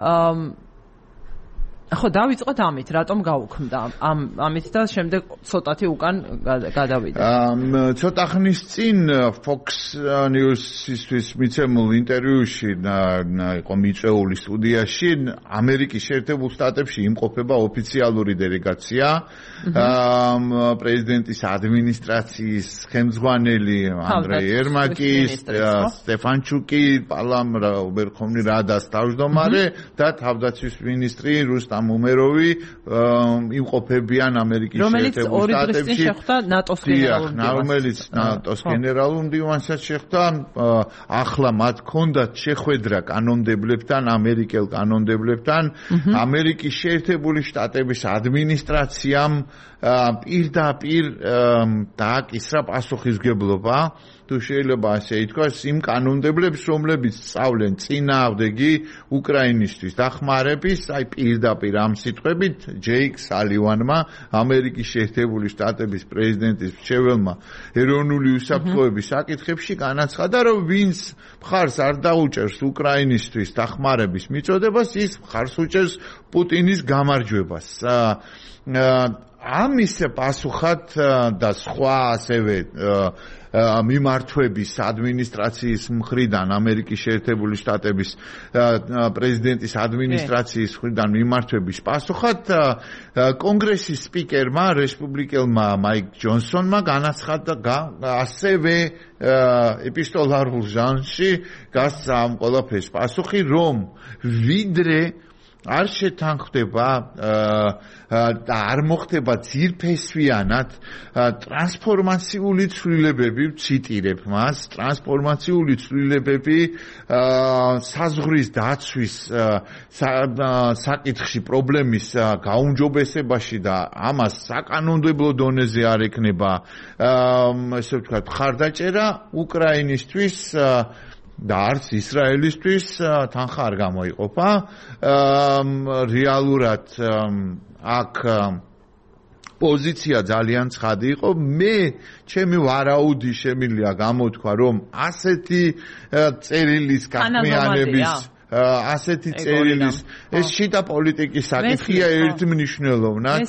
ხო, დავიწყოთ ამით, რატომ გაუქმდა ამით და შემდეგ ცოტათი უკან გადავიდეთ. ცოტა ხნის წინ Fox News-ისთვის მიცემულ ინტერვიუში იყო მიწვეული სტუდიაში, ამერიკის შეერთებულ შტატებში იმყოფება ოფიციალური დელეგაცია, პრეზიდენტის ადმინისტრაციის ხელმძღვანელი ანდრეი ერმაკი, სტეფანჩუკი, პარლამენტის ვერხოვნი რადას თავმჯდომარე და თავდაცვის მინისტრი რუსტამ რუსტამ უმეროვი იმყოფებიან ამერიკის შეერთებულ შტატებში. რომელიც ნატოს გენერალურ მდივანსაც შეხვდა, ახლა მათ ჰქონდათ შეხვედრა კანონმდებლებთან, ამერიკელ კანონმდებლებთან, ამერიკის შეერთებული შტატების ადმინისტრაციამ პირდაპირ დააკისრა პასუხისმგებლობა, თუ შეიძლება ასე ითქვას, იმ კანონმდებლებს, რომლებიც სწავლენ წინააღმდეგი უკრაინისთვის დახმარების, აი პირდაპირ ამ სიტყვებით ჯეიკ სალივანმა, ამერიკის შეერთებული შტატების პრეზიდენტის მრჩეველმა ეროვნული უსაფრთხოების საკითხებში განაცხადა, რომ ვინც მხარს არ დაუჭერს უკრაინისთვის დახმარების მიწოდებას, ის მხარს უჭერს პუტინის გამარჯვებას. ამის პასუხად და სხვა ასევე მიმართვების ადმინისტრაციის მხრიდან ამერიკის შეერთებული შტატების პრეზიდენტის ადმინისტრაციის მხრიდან მიმართვების პასუხად კონგრესის სპიკერმა რესპუბლიკელმა მაიკ ჯონსონმა განაცხადა ასევე ეპისტოლარულ ჟანრში გასცა ამ ყველაფერს პასუხი, რომ ვიდრე არ შეთანხმდება და არ მოხდება ძირფესვიანად ტრანსფორმაციული ცვლილებები, ვციტირებ მას, ტრანსფორმაციული ცვლილებები საზღვრის დაცვის საკითხში პრობლემის გაუმჯობესებაში და ამას საკანონმდებლო დონეზე არ ექნება ესე ვთქვათ მხარდაჭერა უკრაინისთვის და არც ისრაელისთვის თანხა არ გამოიყოფა. რეალურად აქ პოზიცია ძალიან ცხადი იყო. მე ჩემი ვარაუდი შემიძლია გამოთქვა, რომ ასეთი წერილის გახმიანების ასეთი წერილის ეს შიდა პოლიტიკის საკითხია ერთმნიშვნელოვნად.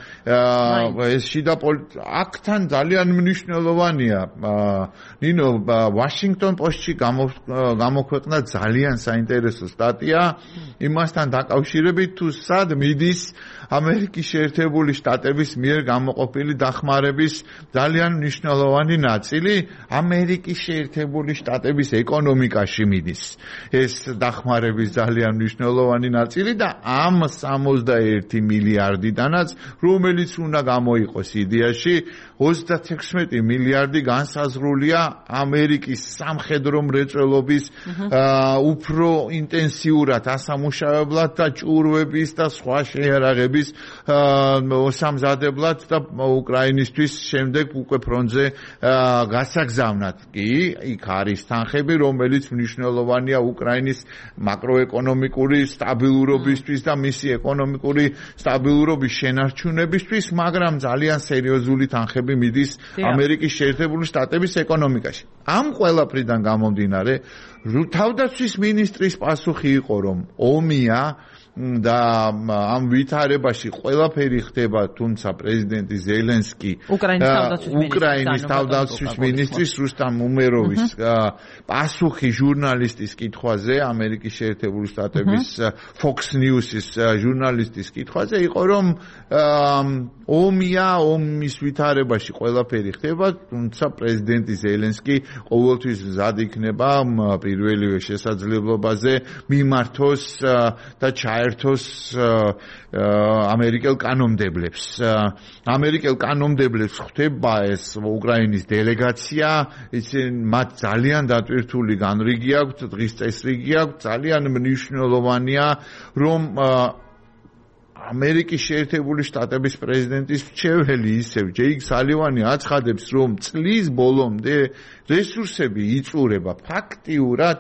ეს შიდა აქთან ძალიან მნიშვნელოვანია. ნინო ვაშინგტონ პოსტში გამოქვეყნდა ძალიან საინტერესო სტატია იმასთან დაკავშირებით, თუ სად მიდის ამერიკის შეერთებული შტატების მიერ გამოყოფილი დახმარების ძალიან მნიშვნელოვანი ნაწილი ამერიკის შეერთებული შტატების ეკონომიკაში მიდის. ეს დახმარების ძალიან მნიშვნელოვანი ნაწილი და ამ 61 მილიარდიდანაც, რომელიც უნდა გამოიყოს იდეაში, 36 მილიარდი განსაზღვრულია ამერიკის სამხედრო მრეწველობის უფრო ინტენსიურად ასამუშავებლად და ჭურვების და სხვა შეიარაღების მოსამზადებლად და უკრაინისთვის შემდეგ უკვე ფრონტზე გასაგზავნად. კი, იქ არის თანხები, რომელიც მნიშვნელოვანია უკრაინის მაკროეკონომიკური სტაბილურობისთვის და მისი ეკონომიკური სტაბილურობის შენარჩუნებისთვის, მაგრამ ძალიან სერიოზული თანხები მიდის ამერიკის შეერთებული შტატების ეკონომიკაში. ამ ყველაფრიდან გამომდინარე, თავდაცვის მინისტრის პასუხი იყო, რომ ომია და ამ ვითარებაში ყველაფერი ხდება, თუმცა პრეზიდენტი ზელენსკი უკრაინის თავდაცვის მინისტრის რუსტამ უმეროვის პასუხი ჟურნალისტის კითხვაზე, ამერიკის შეერთებული შტატების Fox News-ის ჟურნალისტის კითხვაზე იყო, რომ ომია, ომის ვითარებაში ყველაფერი ხდება, თუმცა პრეზიდენტი ზელენსკი ყოველთვის მზად იქნება პირველივე შესაძლებლობაზე მიმართოს და ერთოს ამერიკელ კანონმდებლებს. ამერიკელ კანონმდებლებს ხვდება ეს უკრაინის დელეგაცია, მათ ძალიან დატვირთული განრიგი აქვთ, დღის წესრიგი აქვთ, ძალიან მნიშვნელოვანია, რომ ამერიკის შეერთებული შტატების პრეზიდენტის მრჩეველი ისევ ჯეიკ სალივანი აცხადებს, რომ წლის ბოლომდე რესურსები იწურება ფაქტიურად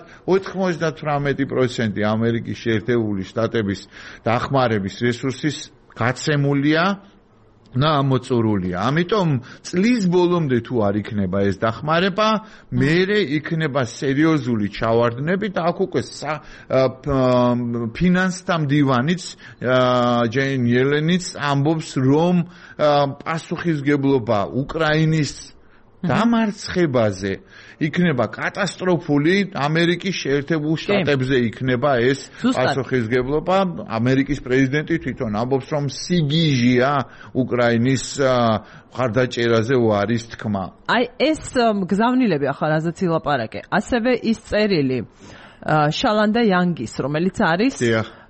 98% ამერიკის შეერთებული შტატების დახმარების რესურსის გაცემულია და ამოწურულია. ამიტომ წლის ბოლომდე თუ არ იქნება ეს დახმარება, მერე იქნება სერიოზული ჩავარდნები და აქ უკვე ფინანსთა მდივანიც ჯეინ იელენიც ამბობს, რომ პასუხისმგებლობა უკრაინის დამარცხებაზე იქნება კატასტროფული, ამერიკის შეერთებულ შტატებზე იქნება ეს პასუხისმგებლობა. ამერიკის პრეზიდენტი თვითონ ამბობს, რომ სიგიჟია უკრაინის მხარდაჭერაზე უარის თქმა. აი ეს გზავნილები ახლა რაზეც ილაპარაკე. ასევე ის წერილი შალანდა იანგის, რომელიც არის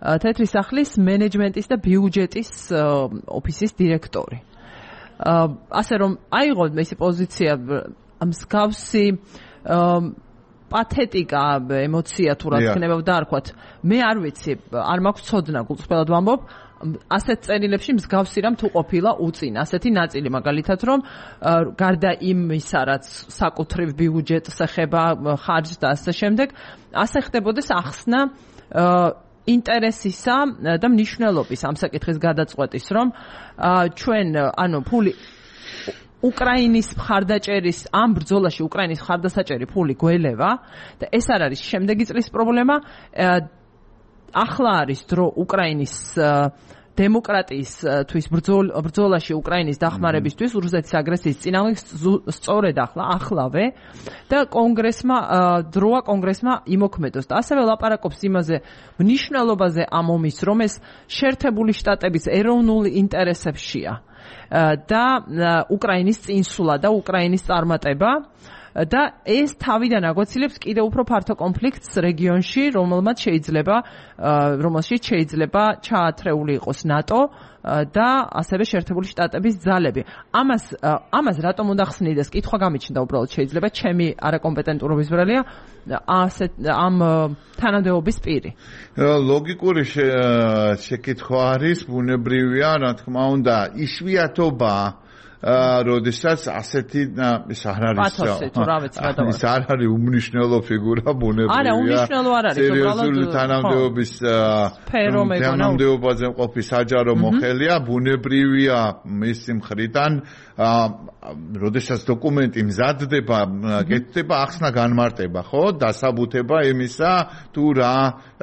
თეთრი სახლის მენეჯმენტის და ბიუჯეტის ოფისის დირექტორი. ასე რომ აიღო მისი პოზიცია მსგავსი პათეტიკა ემოცია თუ რა თქნება და არ ვქოთ მე არ ვიცი არ მაქვს ცოდნა გულწრფელად ვამბობ ასეთ წერილებში მსგავსი რამ თუ ყოფილა უწინ ასეთი ნაწილი მაგალითად რომ გარდა იმისა რაც საკუთრივ ბიუჯეტს ეხება ხარჯს და ასე შემდეგ ასე ხდებოდეს ახსნა ინტერესისა და მნიშვნელობის ამ საკითხის გადაწყვეტის რომ ჩვენ ანუ ფული უკრაინის მხარდაჭერის ამ ბრძოლაში უკრაინის მხარდასაჭერი ფული გველევა და ეს არ არის შემდეგი წლის პრობლემა ახლა არის დრო უკრაინის დემოკრატიისთვის ბრძოლაში უკრაინის დახმარებისთვის რუსეთის აგრესიის წინააღმდეგ სწორედ ახლავე და დროა კონგრესმა იმოქმედოს და ასევე ლაპარაკობს იმაზე მნიშვნელობაზე ამ ომის რომ ეს შეერთებული შტატების ეროვნული ინტერესებშია და უკრაინის წინსვლა და უკრაინის წარმატება და ეს თავიდან აგვაცილებს კიდევ უფრო ფართო კონფლიქტს რეგიონში, რომელშიც შეიძლება ჩაათრეული იყოს ნატო და ასევე შეერთებული შტატების ძალები. ამას რატომ უნდა ხსნიდეს? კითხვა გამიჩნდა უბრალოდ შეიძლება ჩემი არაკომპეტენტურობის ბრალია ამ თანამდებობის პირი. ლოგიკური შეკითხვა არის, ბუნებრივია, რა თქმა უნდა, იშვიათობა როდესაც ასეთი ის არ არის ის არ არის უმნიშვნელო ფიგურა ბუნებრივია არა უმნიშვნელო არ არის სერიოზული თანამდებობის თანამდებობაზე მყოფი საჯარო მოხელია ბუნებრივია მისი მხრიდან როდესაც დოკუმენტი მზადდება კეთდება ახსნა განმარტება ხო დასაბუთება იმისა თუ რა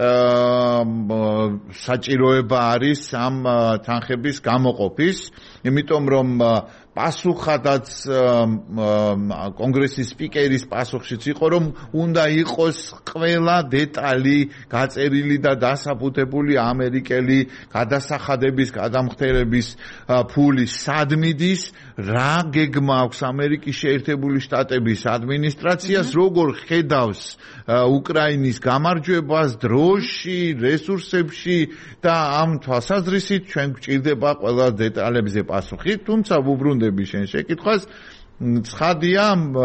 საჭიროება არის ამ თანხების გამოყოფის იმიტომ რომ პასუხადაც კონგრესის სპიკერის პასუხშიც იყო რომ უნდა იყოს ყველა დეტალი გაწერილი და დასაბუთებული ამერიკელი გადასახადების გადამხდელების ფულის სად მიდის რა გეგმა აქვს ამერიკის შეერთებული შტატების ადმინისტრაციას როგორ ხედავს უკრაინის გამარჯვებას დროში რესურსებში და ამ თვალსაზრისით ჩვენ გვჭირდება ყველა დეტალებზე პასუხი თუმცა ვუბრუნდები შენ შეკითხვას ცხადია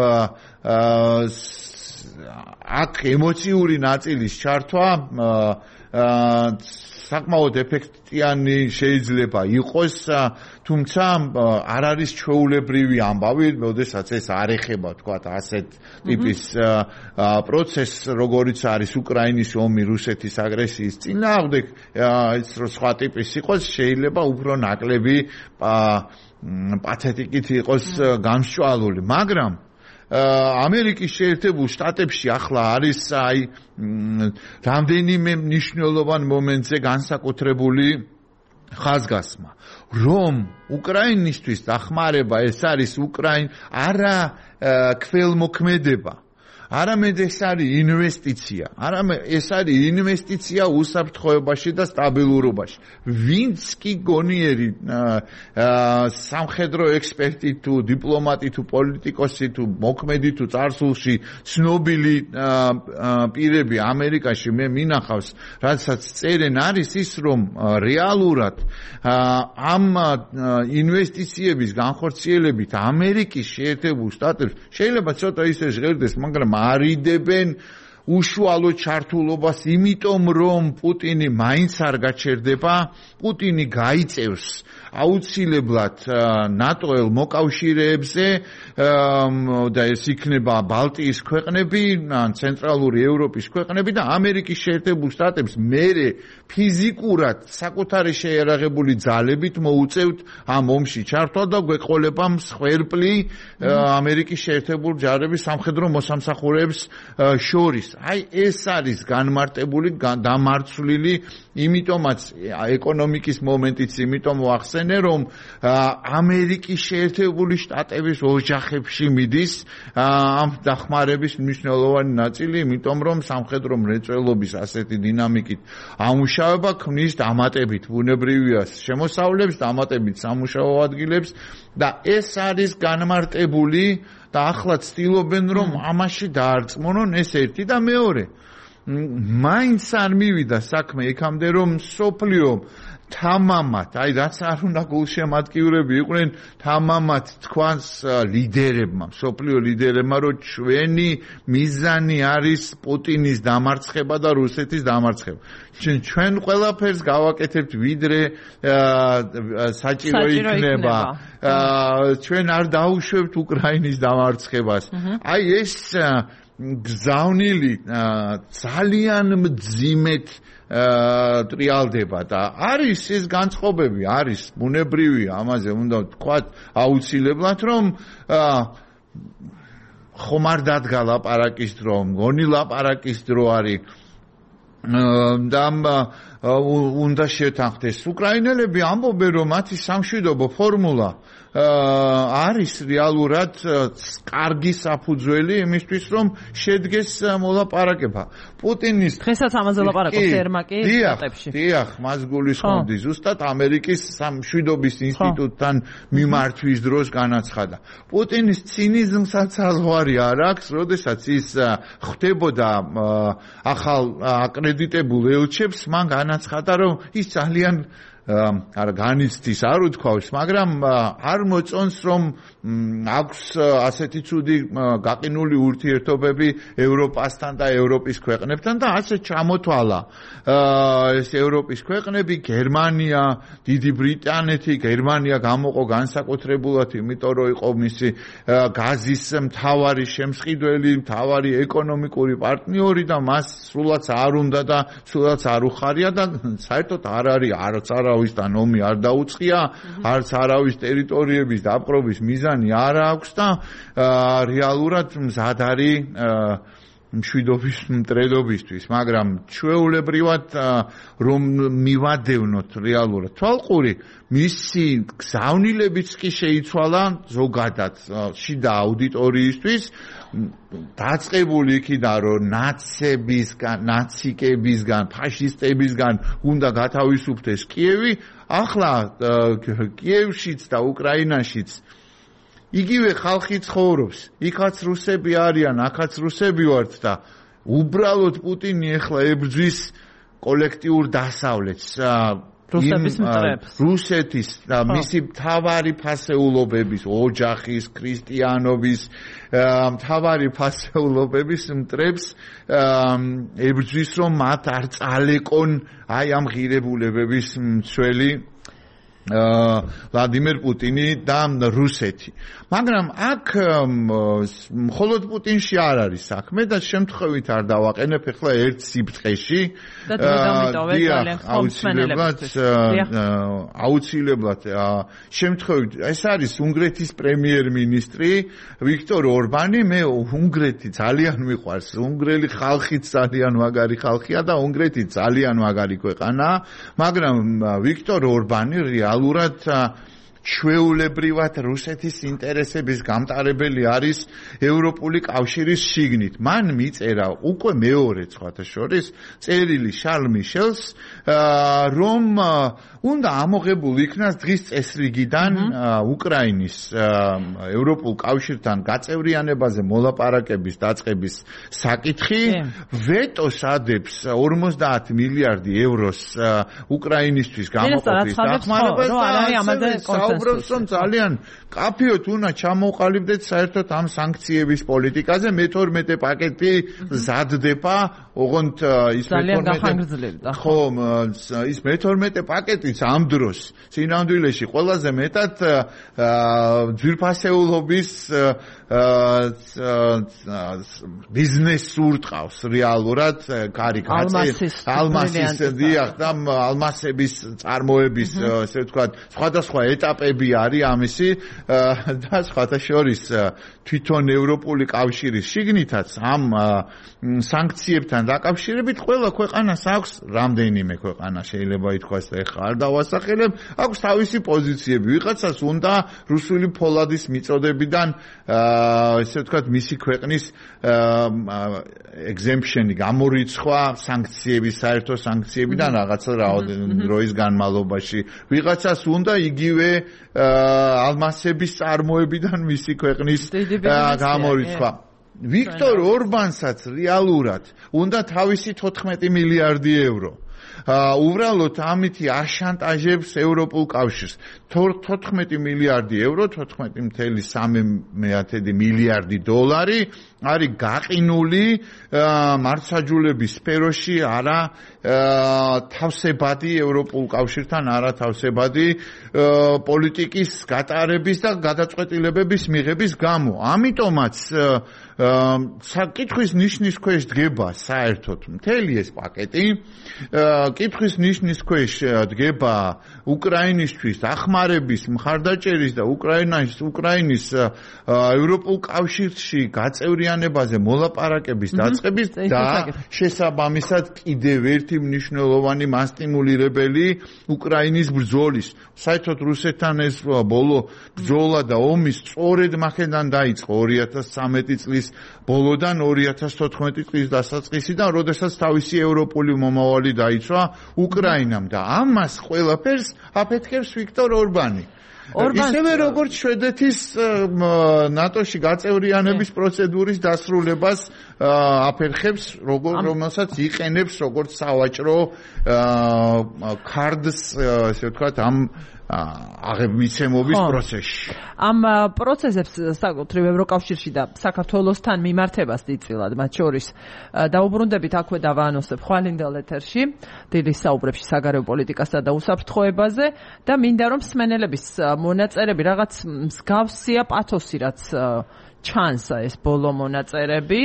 აქ ემოციური ნაწილის ჩართვა საკმაოდ ეფექტიანი შეიძლება იყოს, თუმცა არ არის ჩვეულებრივი ამბავი, როდესაც ეს არ ეხება, თქვათ, ასეთ ტიპის პროცესს, როგორიც არის უკრაინის ომი რუსეთის აგრესიის წინააღმდეგ, ის სხვა ტიპის იყოს, შეიძლება უფრო ნაკლები პათეტიკით იყოს გამსჭვალული, მაგრამ ამერიკის შეერთებულ შტატებში ახლა არის რამდენიმე მნიშვნელოვან მომენტზე განსაკუთრებული ხაზგასმა, რომ უკრაინისთვის დახმარება ეს არის არა ქველმოქმედება, არამედ ეს არის ინვესტიცია, ეს არის ინვესტიცია უსაფრთხოებაში და სტაბილურობაში. ვინც კი გონიერი სამხედრო ექსპერტი თუ დიპლომატი თუ პოლიტიკოსი თუ მოქმედი თუ წარსულში ცნობილი პირები ამერიკაში მე მინახავს, რადგან წერენ არის ის, რომ რეალურად ამ ინვესტიციების განხორციელებით ამერიკის შეერთებულ შტატებს შეიძლება ცოტა ისე ჟღერდეს, მაგრამ არიდებენ უშუალო ჩართულობას, იმიტომ რომ პუტინი მაინც არ გაჩერდება, პუტინი გაიწევს აუცილებლად ნატოელ მოკავშირეებზე და ეს იქნება ბალტიის ქვეყნები, ცენტრალური ევროპის ქვეყნები და ამერიკის შეერთებულ შტატებს მერე ფიზიკურად საკუთარი შეიარაღებული ძალებით მოუწევთ ამ ომში ჩართვა და გვეყოლება მსხვერპლი ამერიკის შეერთებულ ჯარების სამხედრო მოსამსახურეებს შორის. აი ეს არის განმარტებული, დამარცვლილი, იმიტომაც ეკონომიკის მომენტიც იმიტომ ვახსენე, რომ ამერიკის შეერთებული შტატების ოჯახებში მიდის ამ დახმარების მნიშვნელოვანი ნაწილი, იმიტომ რომ სამხედრო მრეწველობის ასეთი დინამიკით ამუშავება ქმნის დამატებით ბუნებრივია შემოსავლებს, დამატებით სამუშაო ადგილებს და ეს არის განმარტებული და ახლა ცდილობენ რომ ამაში დაარწმუნონ ეს ერთი და მეორე. მაინც არ მივიდა საქმე იქამდე რომ სოფლიო თამამად, აი რაც არ უნდა გულშემატკივრები იყვნენ, თამამად თქვანს ლიდერებმა, სოფლიო ლიდერებმა, რომ ჩვენი მიზანი არის პუტინის დამარცხება და რუსეთის დამარცხება. ჩვენ ყველაფერს გავაკეთებთ, ვიდრე საჭირო იქნება. ჩვენ არ დაუშვებთ უკრაინის დამარცხებას. აი ეს გზავნილი ძალიან მძიმედ ტრიალდება და არის ეს განწყობები, არის ბუნებრივია, ამაზე უნდა ვთქვათ აუცილებლად, რომ ხომ არ დადგა ლაპარაკის დრო, მგონი ლაპარაკის დრო არის და უნდა შეთანხმდეს. უკრაინელები ამბობენ, რომ მათი სამშვიდობო ფორმულა არის რეალურად კარგი საფუძველი იმისთვის, რომ შედგეს მოლაპარაკება. პუტინის დღესაც ამაზე ლაპარაკობს ერმაკის სტატებში. დიახ, მას გულისხმობდი ზუსტად ამერიკის სამშვიდობის ინსტიტუტთან მიმართვის დროს განაცხადა. პუტინის ცინიზმსაც საზღვარი არ აქვს, როდესაც ის ხვდებოდა ახალ აკრედიტებულ ელჩებს, მან განაცხადა, რომ ის ძალიან არა განიცდის არ უთქვავს, მაგრამ არ მოწონს რომ აქვს ასეთი ცუდი გაყინული ურთიერთობები ევროპასთან და ევროპის ქვეყნებთან და ასე ჩამოთვალა ეს ევროპის ქვეყნები, გერმანია, დიდი ბრიტანეთი, გერმანია გამოყო განსაკუთრებულად, იმიტომ რომ იყო მისი გაზის მთავარი შემსყიდველი, მთავარი ეკონომიკური პარტნიორი და მას სულაც არ უნდა და სულაც არ უხარია და საერთოდ არ არის არც არავისთან ომი არ დაუწყია, არც არავის ტერიტორიების დაპყრობის მიზანი არ აქვს და რეალურად მზად არის მშვიდობის მტრედობისთვის, მაგრამ ჩვეულებრივად რომ მივადევნოთ რეალურად თვალყური, მისი გზავნილებიც კი შეიცვალა ზოგადად შიდა აუდიტორიისთვის, დაწყებული იქიდან, რომ ნაციკებისგან, ფაშისტებისგან უნდა გათავისუფლდეს კიევი, ახლა კიევშიც და უკრაინაშიც იგივე ხალხი ცხოვრობს, იქაც რუსები არიან, აქაც რუსები ვართ და უბრალოდ პუტინი ახლა ებრძვის კოლექტიურ დასავლეთს, რუსების მტრებს, რუსეთის და მისი მთავარი ფასეულობების, ოჯახის, ქრისტიანობის მთავარი ფასეულობების მტრებს ებრძვის, რომ მათ არ წალეკონ აი ამ ღირებულებების მცველი ვლადიმერ პუტინი და რუსეთი. მაგრამ აქ მხოლოდ პუტინში არ არის საქმე და შემთხვევით არ დავაყენებ ახლა ერთ სიფრთხეში აუცილებლად შემთხვევით ეს არის უნგრეთის პრემიერ-მინისტრი ვიქტორ ორბანი. მე უნგრეთი ძალიან მიყვარს, უნგრელი ხალხიც ძალიან მაგარი ხალხია და უნგრეთი ძალიან მაგარი ქვეყანაა, მაგრამ ვიქტორ ორბანი რეალურად ჩვეულებრივად რუსეთის ინტერესების გამტარებელი არის ევროპული კავშირის შიგნით. მან მიწერა უკვე მეორე სხვათა შორის წერილი შარლ მიშელს, რომ უნდა ამოღებულ იქნას დღის წესრიგიდან უკრაინის ევროპულ კავშირთან გაწევრიანებაზე მოლაპარაკების დაწყების საკითხი, ვეტოს ადებს 50 მილიარდი ევროს უკრაინისთვის გამოყოფის დახმარებას და საუბრობს, რომ ძალიან კაფეოთ უნდა ჩამოყალიბდეთ საერთოდ ამ სანქციების პოლიტიკაზე. მე-12 პაკეტი მზადდება, ოღონდ ის მე-12 ხო, ის მე-12 პაკეტიც ამ დროს სინამდვილეში ყველაზე მეტად ძვირფასეულობის ბიზნესს ურტყავს რეალურად კარიკაცი ალმასის დიახ და ალმასების წარმოების ესე ვთქვათ სხვადასხვა ეტაპები არის ამისი და სხვათა შორის თვითონ ევროპული კავშირის შიგნითაც ამ სანქციებთან დაკავშირებით ყველა ქვეყანას აქვს, რამდენიმე ქვეყანა შეიძლება ითქვას და ეხლა არ დავასახელებ, აქვს თავისი პოზიციები. ვიღაცას უნდა რუსული ფოლადის მიწოდებიდან ესე ვთქვათ მისი ქვეყნის exemption-ი გამორიცხვა სანქციების, საერთო სანქციებიდან რაღაცა დროის განმავლობაში. ვიღაცას უნდა იგივე ალმასების წარმოებიდან მისი ქვეყნის გამორიცხვა. ვიქტორ ორბანსაც რეალურად უნდა თავისი 14 მილიარდი euро უბრალოდ ამითი აშანტაჟებს ევროპულ კავშირს 14 მილიარდი euро 14.3 მილიარდი დოლარი არის გაყინული მართლმსაჯულების სფეროში არა თავსებადი ევროპულ კავშირთან არა თავსებადი პოლიტიკის გატარების და გადაწყვეტილებების მიღების გამო ამიტომაც საკითხვის ნიშნის ქვეშ დგება საერთოდ მთელი ეს პაკეტი კითხვის ნიშნის ქვეშ დგება უკრაინისთვის დახმარების მხარდაჭერის და უკრაინის ევროპულ კავშირში გაწევრიანებაზე მოლაპარაკების დაწყების და შესაბამისად კიდევ ერთი მნიშვნელოვანი მასტიმულირებელი უკრაინის ბრძოლის საერთოდ რუსეთთან ეს ბოლო ბრძოლა და ომი სწორედ მაქედან დაიწყო 2013 წლის ბოლოდან 2014 წლის დასაწყისიდან, როდესაც თავისი ევროპული მომავალი დაიცვა უკრაინამ და ამას ყველაფერს აფეთქებს ვიქტორ ორბანი. ისევე როგორც შვედეთის ნატოში გაწევრიანების პროცედურის დასრულებას აფერხებს, რომელსაც იყენებს როგორც სავაჭრო ქარდს, ესე ვთქვათ, ამ აღებმიცემობის პროცესში. ამ პროცესებს საკუთრივ ევროკავშირში და საქართველოსთან მიმართებას დიწილად, მათ შორის დაუბრუნდებით აქვე დავაანონსებ ხვალინდელ ეთერში, დილის საუბრებში საგარეო პოლიტიკასა და უსაფრთხოებაზე და მინდა რომ მსმენელების მონაწერები რაღაც მსგავსია პათოსი, რაც ჩანს ეს ბოლო მონაწერები.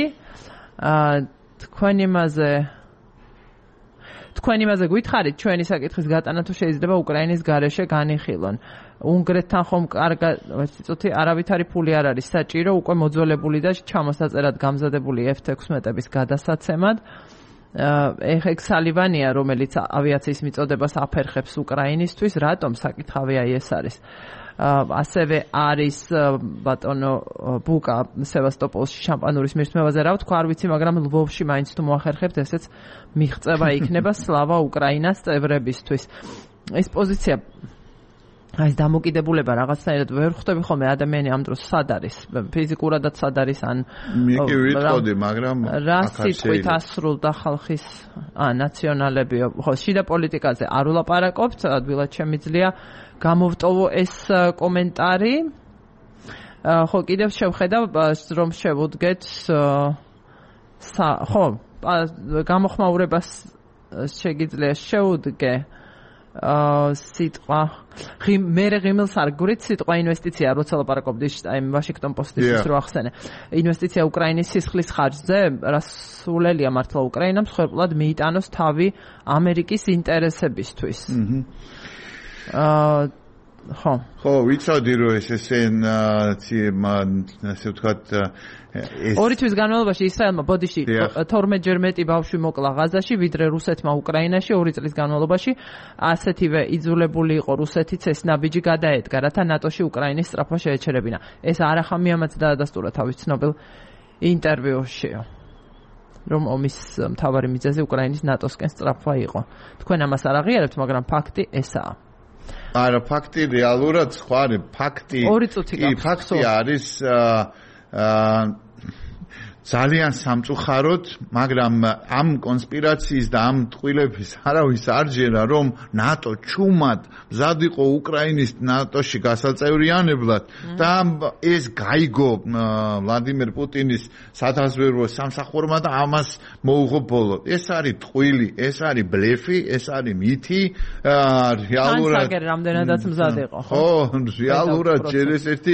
თქვენ იმაზე გითხარით, ჩვენი საკითხის გატანა თუ შეიძლება უკრაინის გარეშე განიხილონ. უნგრეთთან ხომ კარგად, ცოტი არავითარი ფული არ არის საჭირო, უკვე მოძველებული და ჩამოსაწერად გამზადებული F-16-ების გადასაცემად. ეგ სალივანია, რომელიც ავიაციის მიწოდებას აფერხებს უკრაინისთვის, რატომ საკითხავია ეს არის. ასევე არის ბატონო ბუკა სევასტოპოლში შამპანურის მირთმევაზე რა ვთქვა, არ ვიცი, მაგრამ ლვოვში მაინც თუ მოახერხებთ, ესეც მიღწევა იქნება სლავა უკრაინას წევრებისთვის. ეს პოზიცია ეს დამოკიდებულება რაღაცნაირად ვერ ხვდები ხოლმე ადამიანი ამ დროს სად არის, ფიზიკურადაც სად არის ან მიკი ვიტყოდი, მაგრამ რა სიტყვით ასრულდა ხალხის ნაციონალები, ხო, შიდა პოლიტიკაზე არ ვლაპარაკობთ, ადვილად შემიძლია გამოვტოვო ეს კომენტარი. ხო, კიდევ შევხედავ რომ შევუდგეთ ხო, გამოხმაურებას შეგიძლია შეუდგე სიტყვა მერე ღიმილს არ გვრით სიტყვა ინვესტიცია, როცა ლაპარაკობდი აი ვაშინგტონ პოსტის რო ახსენე. ინვესტიცია უკრაინის სისხლის ხარჯზე, რაც სულელია მართლა უკრაინამ ხერხულად მიიტანოს თავი ამერიკის ინტერესებისთვის. ხო, ვიცოდი რომ ესე ვთქვათ ორი თვის განმავლობაში ისრაელმა ბოდიში 12-ჯერ მეტი ბავშვი მოკლა ღაზაში, ვიდრე რუსეთმა უკრაინაში 2 წლის განმავლობაში. ასეთივე იძულებული იყო რუსეთიც ეს ნაბიჯი გადაედგა, რათა ნატოში უკრაინის სწრაფვა შეეჩერებინა. ეს არახამიამაც დაადასტურა თავის ცნობილ ინტერვიუში, რომ ომის მთავარი მიზეზი უკრაინის ნატოსკენ სწრაფვა იყო. თქვენ ამას არ აღიარებთ, მაგრამ ფაქტი ესაა. არა, ფაქტი რეალურად სხვა არის, ფაქტი არის ძალიან სამწუხაროდ, მაგრამ ამ კონსპირაციის და ამ ტყუილების არავის არ ჯერა, რომ ნატო ჩუმად მზად იყო უკრაინის ნატოში გასაწევრიანებლად და ეს გაიგო ვლადიმერ პუტინის სადაზვერვო სამსახურმა და ამას მოუღო ბოლო. ეს არის ტყუილი, ეს არის ბლეფი, ეს არის მითი, რეალურად რამდენადაც მზად იყო, ხო, რეალურად ჯერ ეს ერთი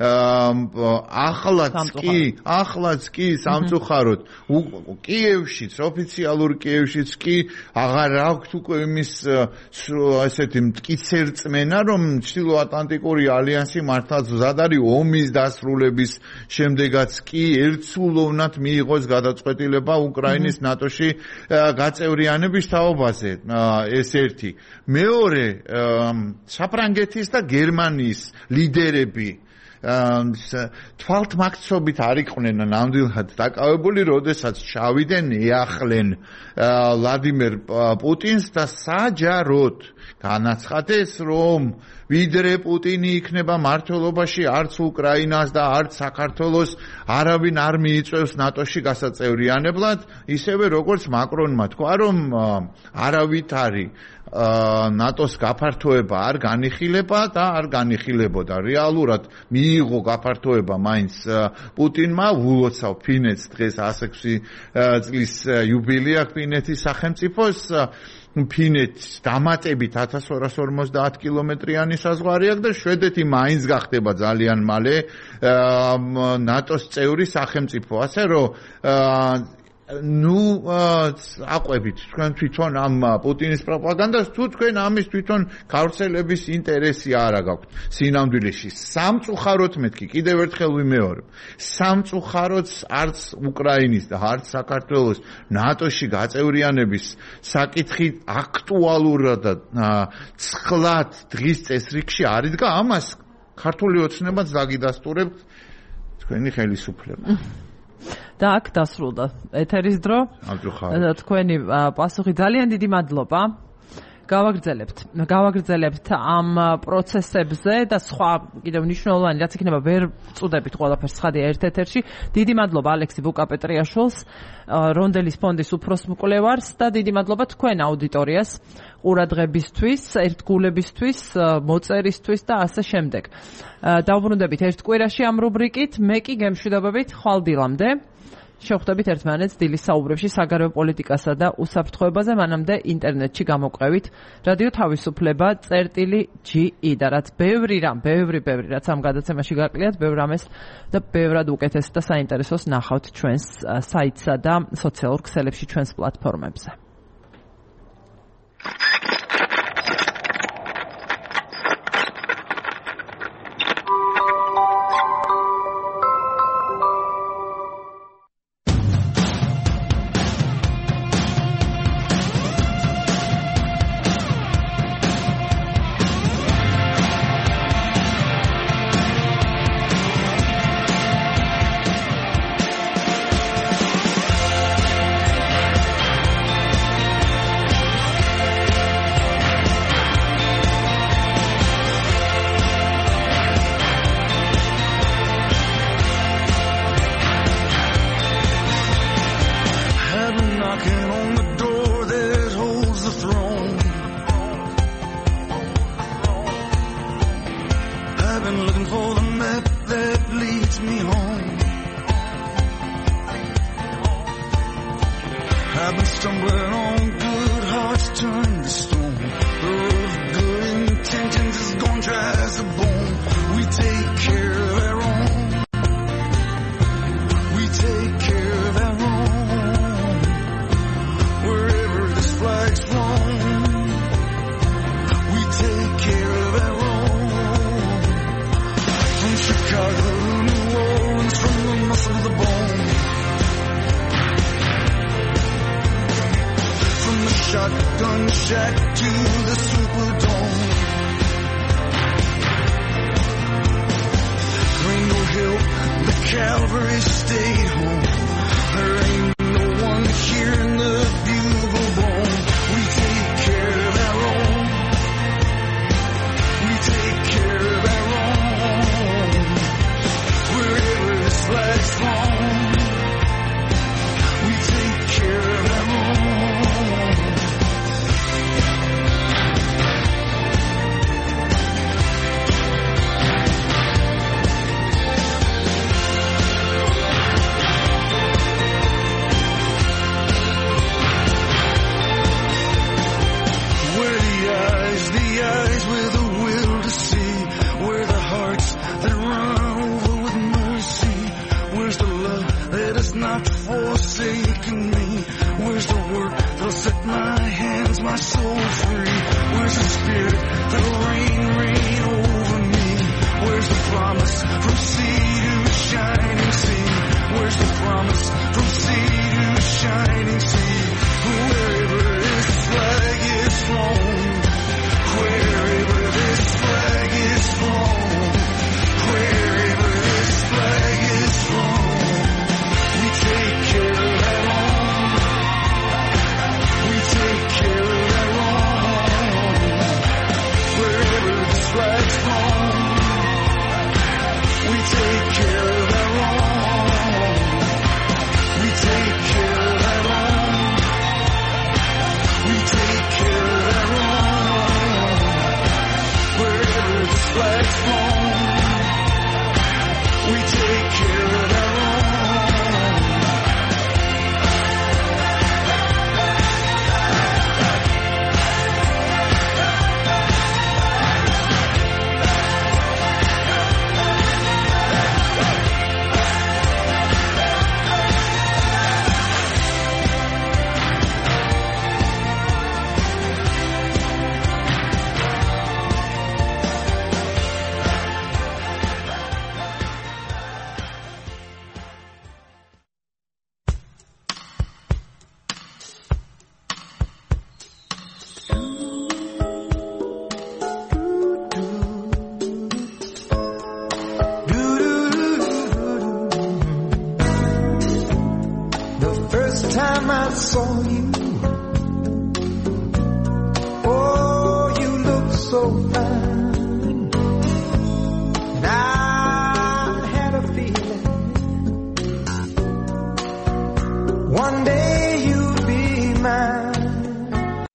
ახლაც კი სამწუხაროდ კიევშიც, ოფიციალურ კიევშიც კი აღარ აქვს უკვე იმის ესეთი მტკიცე რწმენა, რომ ჩრდილოატლანტიკური ალიანსი მართლაც მზად არის ომის დასრულების შემდეგაც კი ერთსულოვნად მიიღოს გადაწყვეტილება უკრაინის ნატოში გაწევრიანების თაობაზე. ეს ერთი. მეორე, საფრანგეთის და გერმანიის ლიდერები თვალთმაქცობით არ იყვნენ ნამდვილად დაკავებული, როდესაც ჩავიდნენ ეახლენ ვლადიმერ პუტინს და საჯაროდ განაცხადეს, რომ ვიდრე პუტინი იქნება მმართველობაში, არც უკრაინას და არც საქართველოს არავინ არ მიიწევს ნატოში გასაწევრიანებლად, ისევე როგორც მაკრონმა თქვა, რომ არავითარი ნატოს გაფართოება არ განიხილება და არ განიხილებოდა. რეალურად მიიღო გაფართოება მაინც პუტინმა, ვულოცავ ფინეთს დღეს 106 წლის იუბილეა ფინეთის სახელმწიფოს. ფინეთს დამატებით 1250 კილომეტრიანი საზღვარი აქვს და შვედეთი მაინც გახდება ძალიან მალე ნატოს წევრი სახელმწიფო. ასე რომ აყვებით თქვენ თვითონ ამ პუტინის პროპაგანდას, თუ თქვენ ამის თვითონ გავრცელების ინტერესი არ გაქვთ სინამდვილეში. სამწუხაროდ მეთქი, კიდევ ერთხელ ვიმეორებ, სამწუხაროდ არც უკრაინის და არც საქართველოს ნატოში გაწევრიანების საკითხი აქტუალურად და ცხლად დღის წესრიგში არ იდგა. ამას ქართული ოცნებაც დაგიდასტურებთ თქვენი ხელისუფლება. და აქ დასრულდა ეთერის დრო. თქვენი პასუხი ძალიან დიდი მადლობა. გავაგრძელებთ ამ პროცესებზე და სხვა კიდევ მნიშვნელოვანი რაც იქნება ვერ წუდებით ყველაფერს ხადია ერთ ეთერში. დიდი მადლობა ალექსი ბუკაპეტრიაშვილს, რონდელის ფონდის უფროს მკვლევარს და დიდი მადლობა თქვენ აუდიტორიას ყურადღებისთვის, ერთგულებისთვის, მოწერისთვის და ასე შემდეგ. დავბრუნდებით ერთ კვირაში ამ რუბრიკით, მე კი გემშვიდობებით ხვალ დილამდე. შევხვდებით ერთმანეთს დილის საუბრებში საგარეო პოლიტიკასა და უსაფრთხოებაზე, მანამდე ინტერნეტში გამოყევით რადიო თავისუფლება წერტილი.ge და რაც ბევრი რაც ამ გადაცემაში გაკლიათ, ბევრ რამეს და ბევრად უკეთეს და საინტერესოს ნახავთ ჩვენს საიტსა და სოციალურ ქსელებში, ჩვენს პლატფორმებზე. Shotgun shack to the Superdome. Ain't no help, the cavalry stayed home. There ain't no one hearing the bugle bone. We take care of our own. We take care of our own. Wherever this flag's flown, we take care of our own. Not forsaken me. Where's the work that'll set my hands, my soul free? Where's the spirit that'll reign over me? Where's the promise from sea to shining sea? Where's the promise from sea to shining sea? Wherever this flag is flown, wherever this flag is flown, wherever saw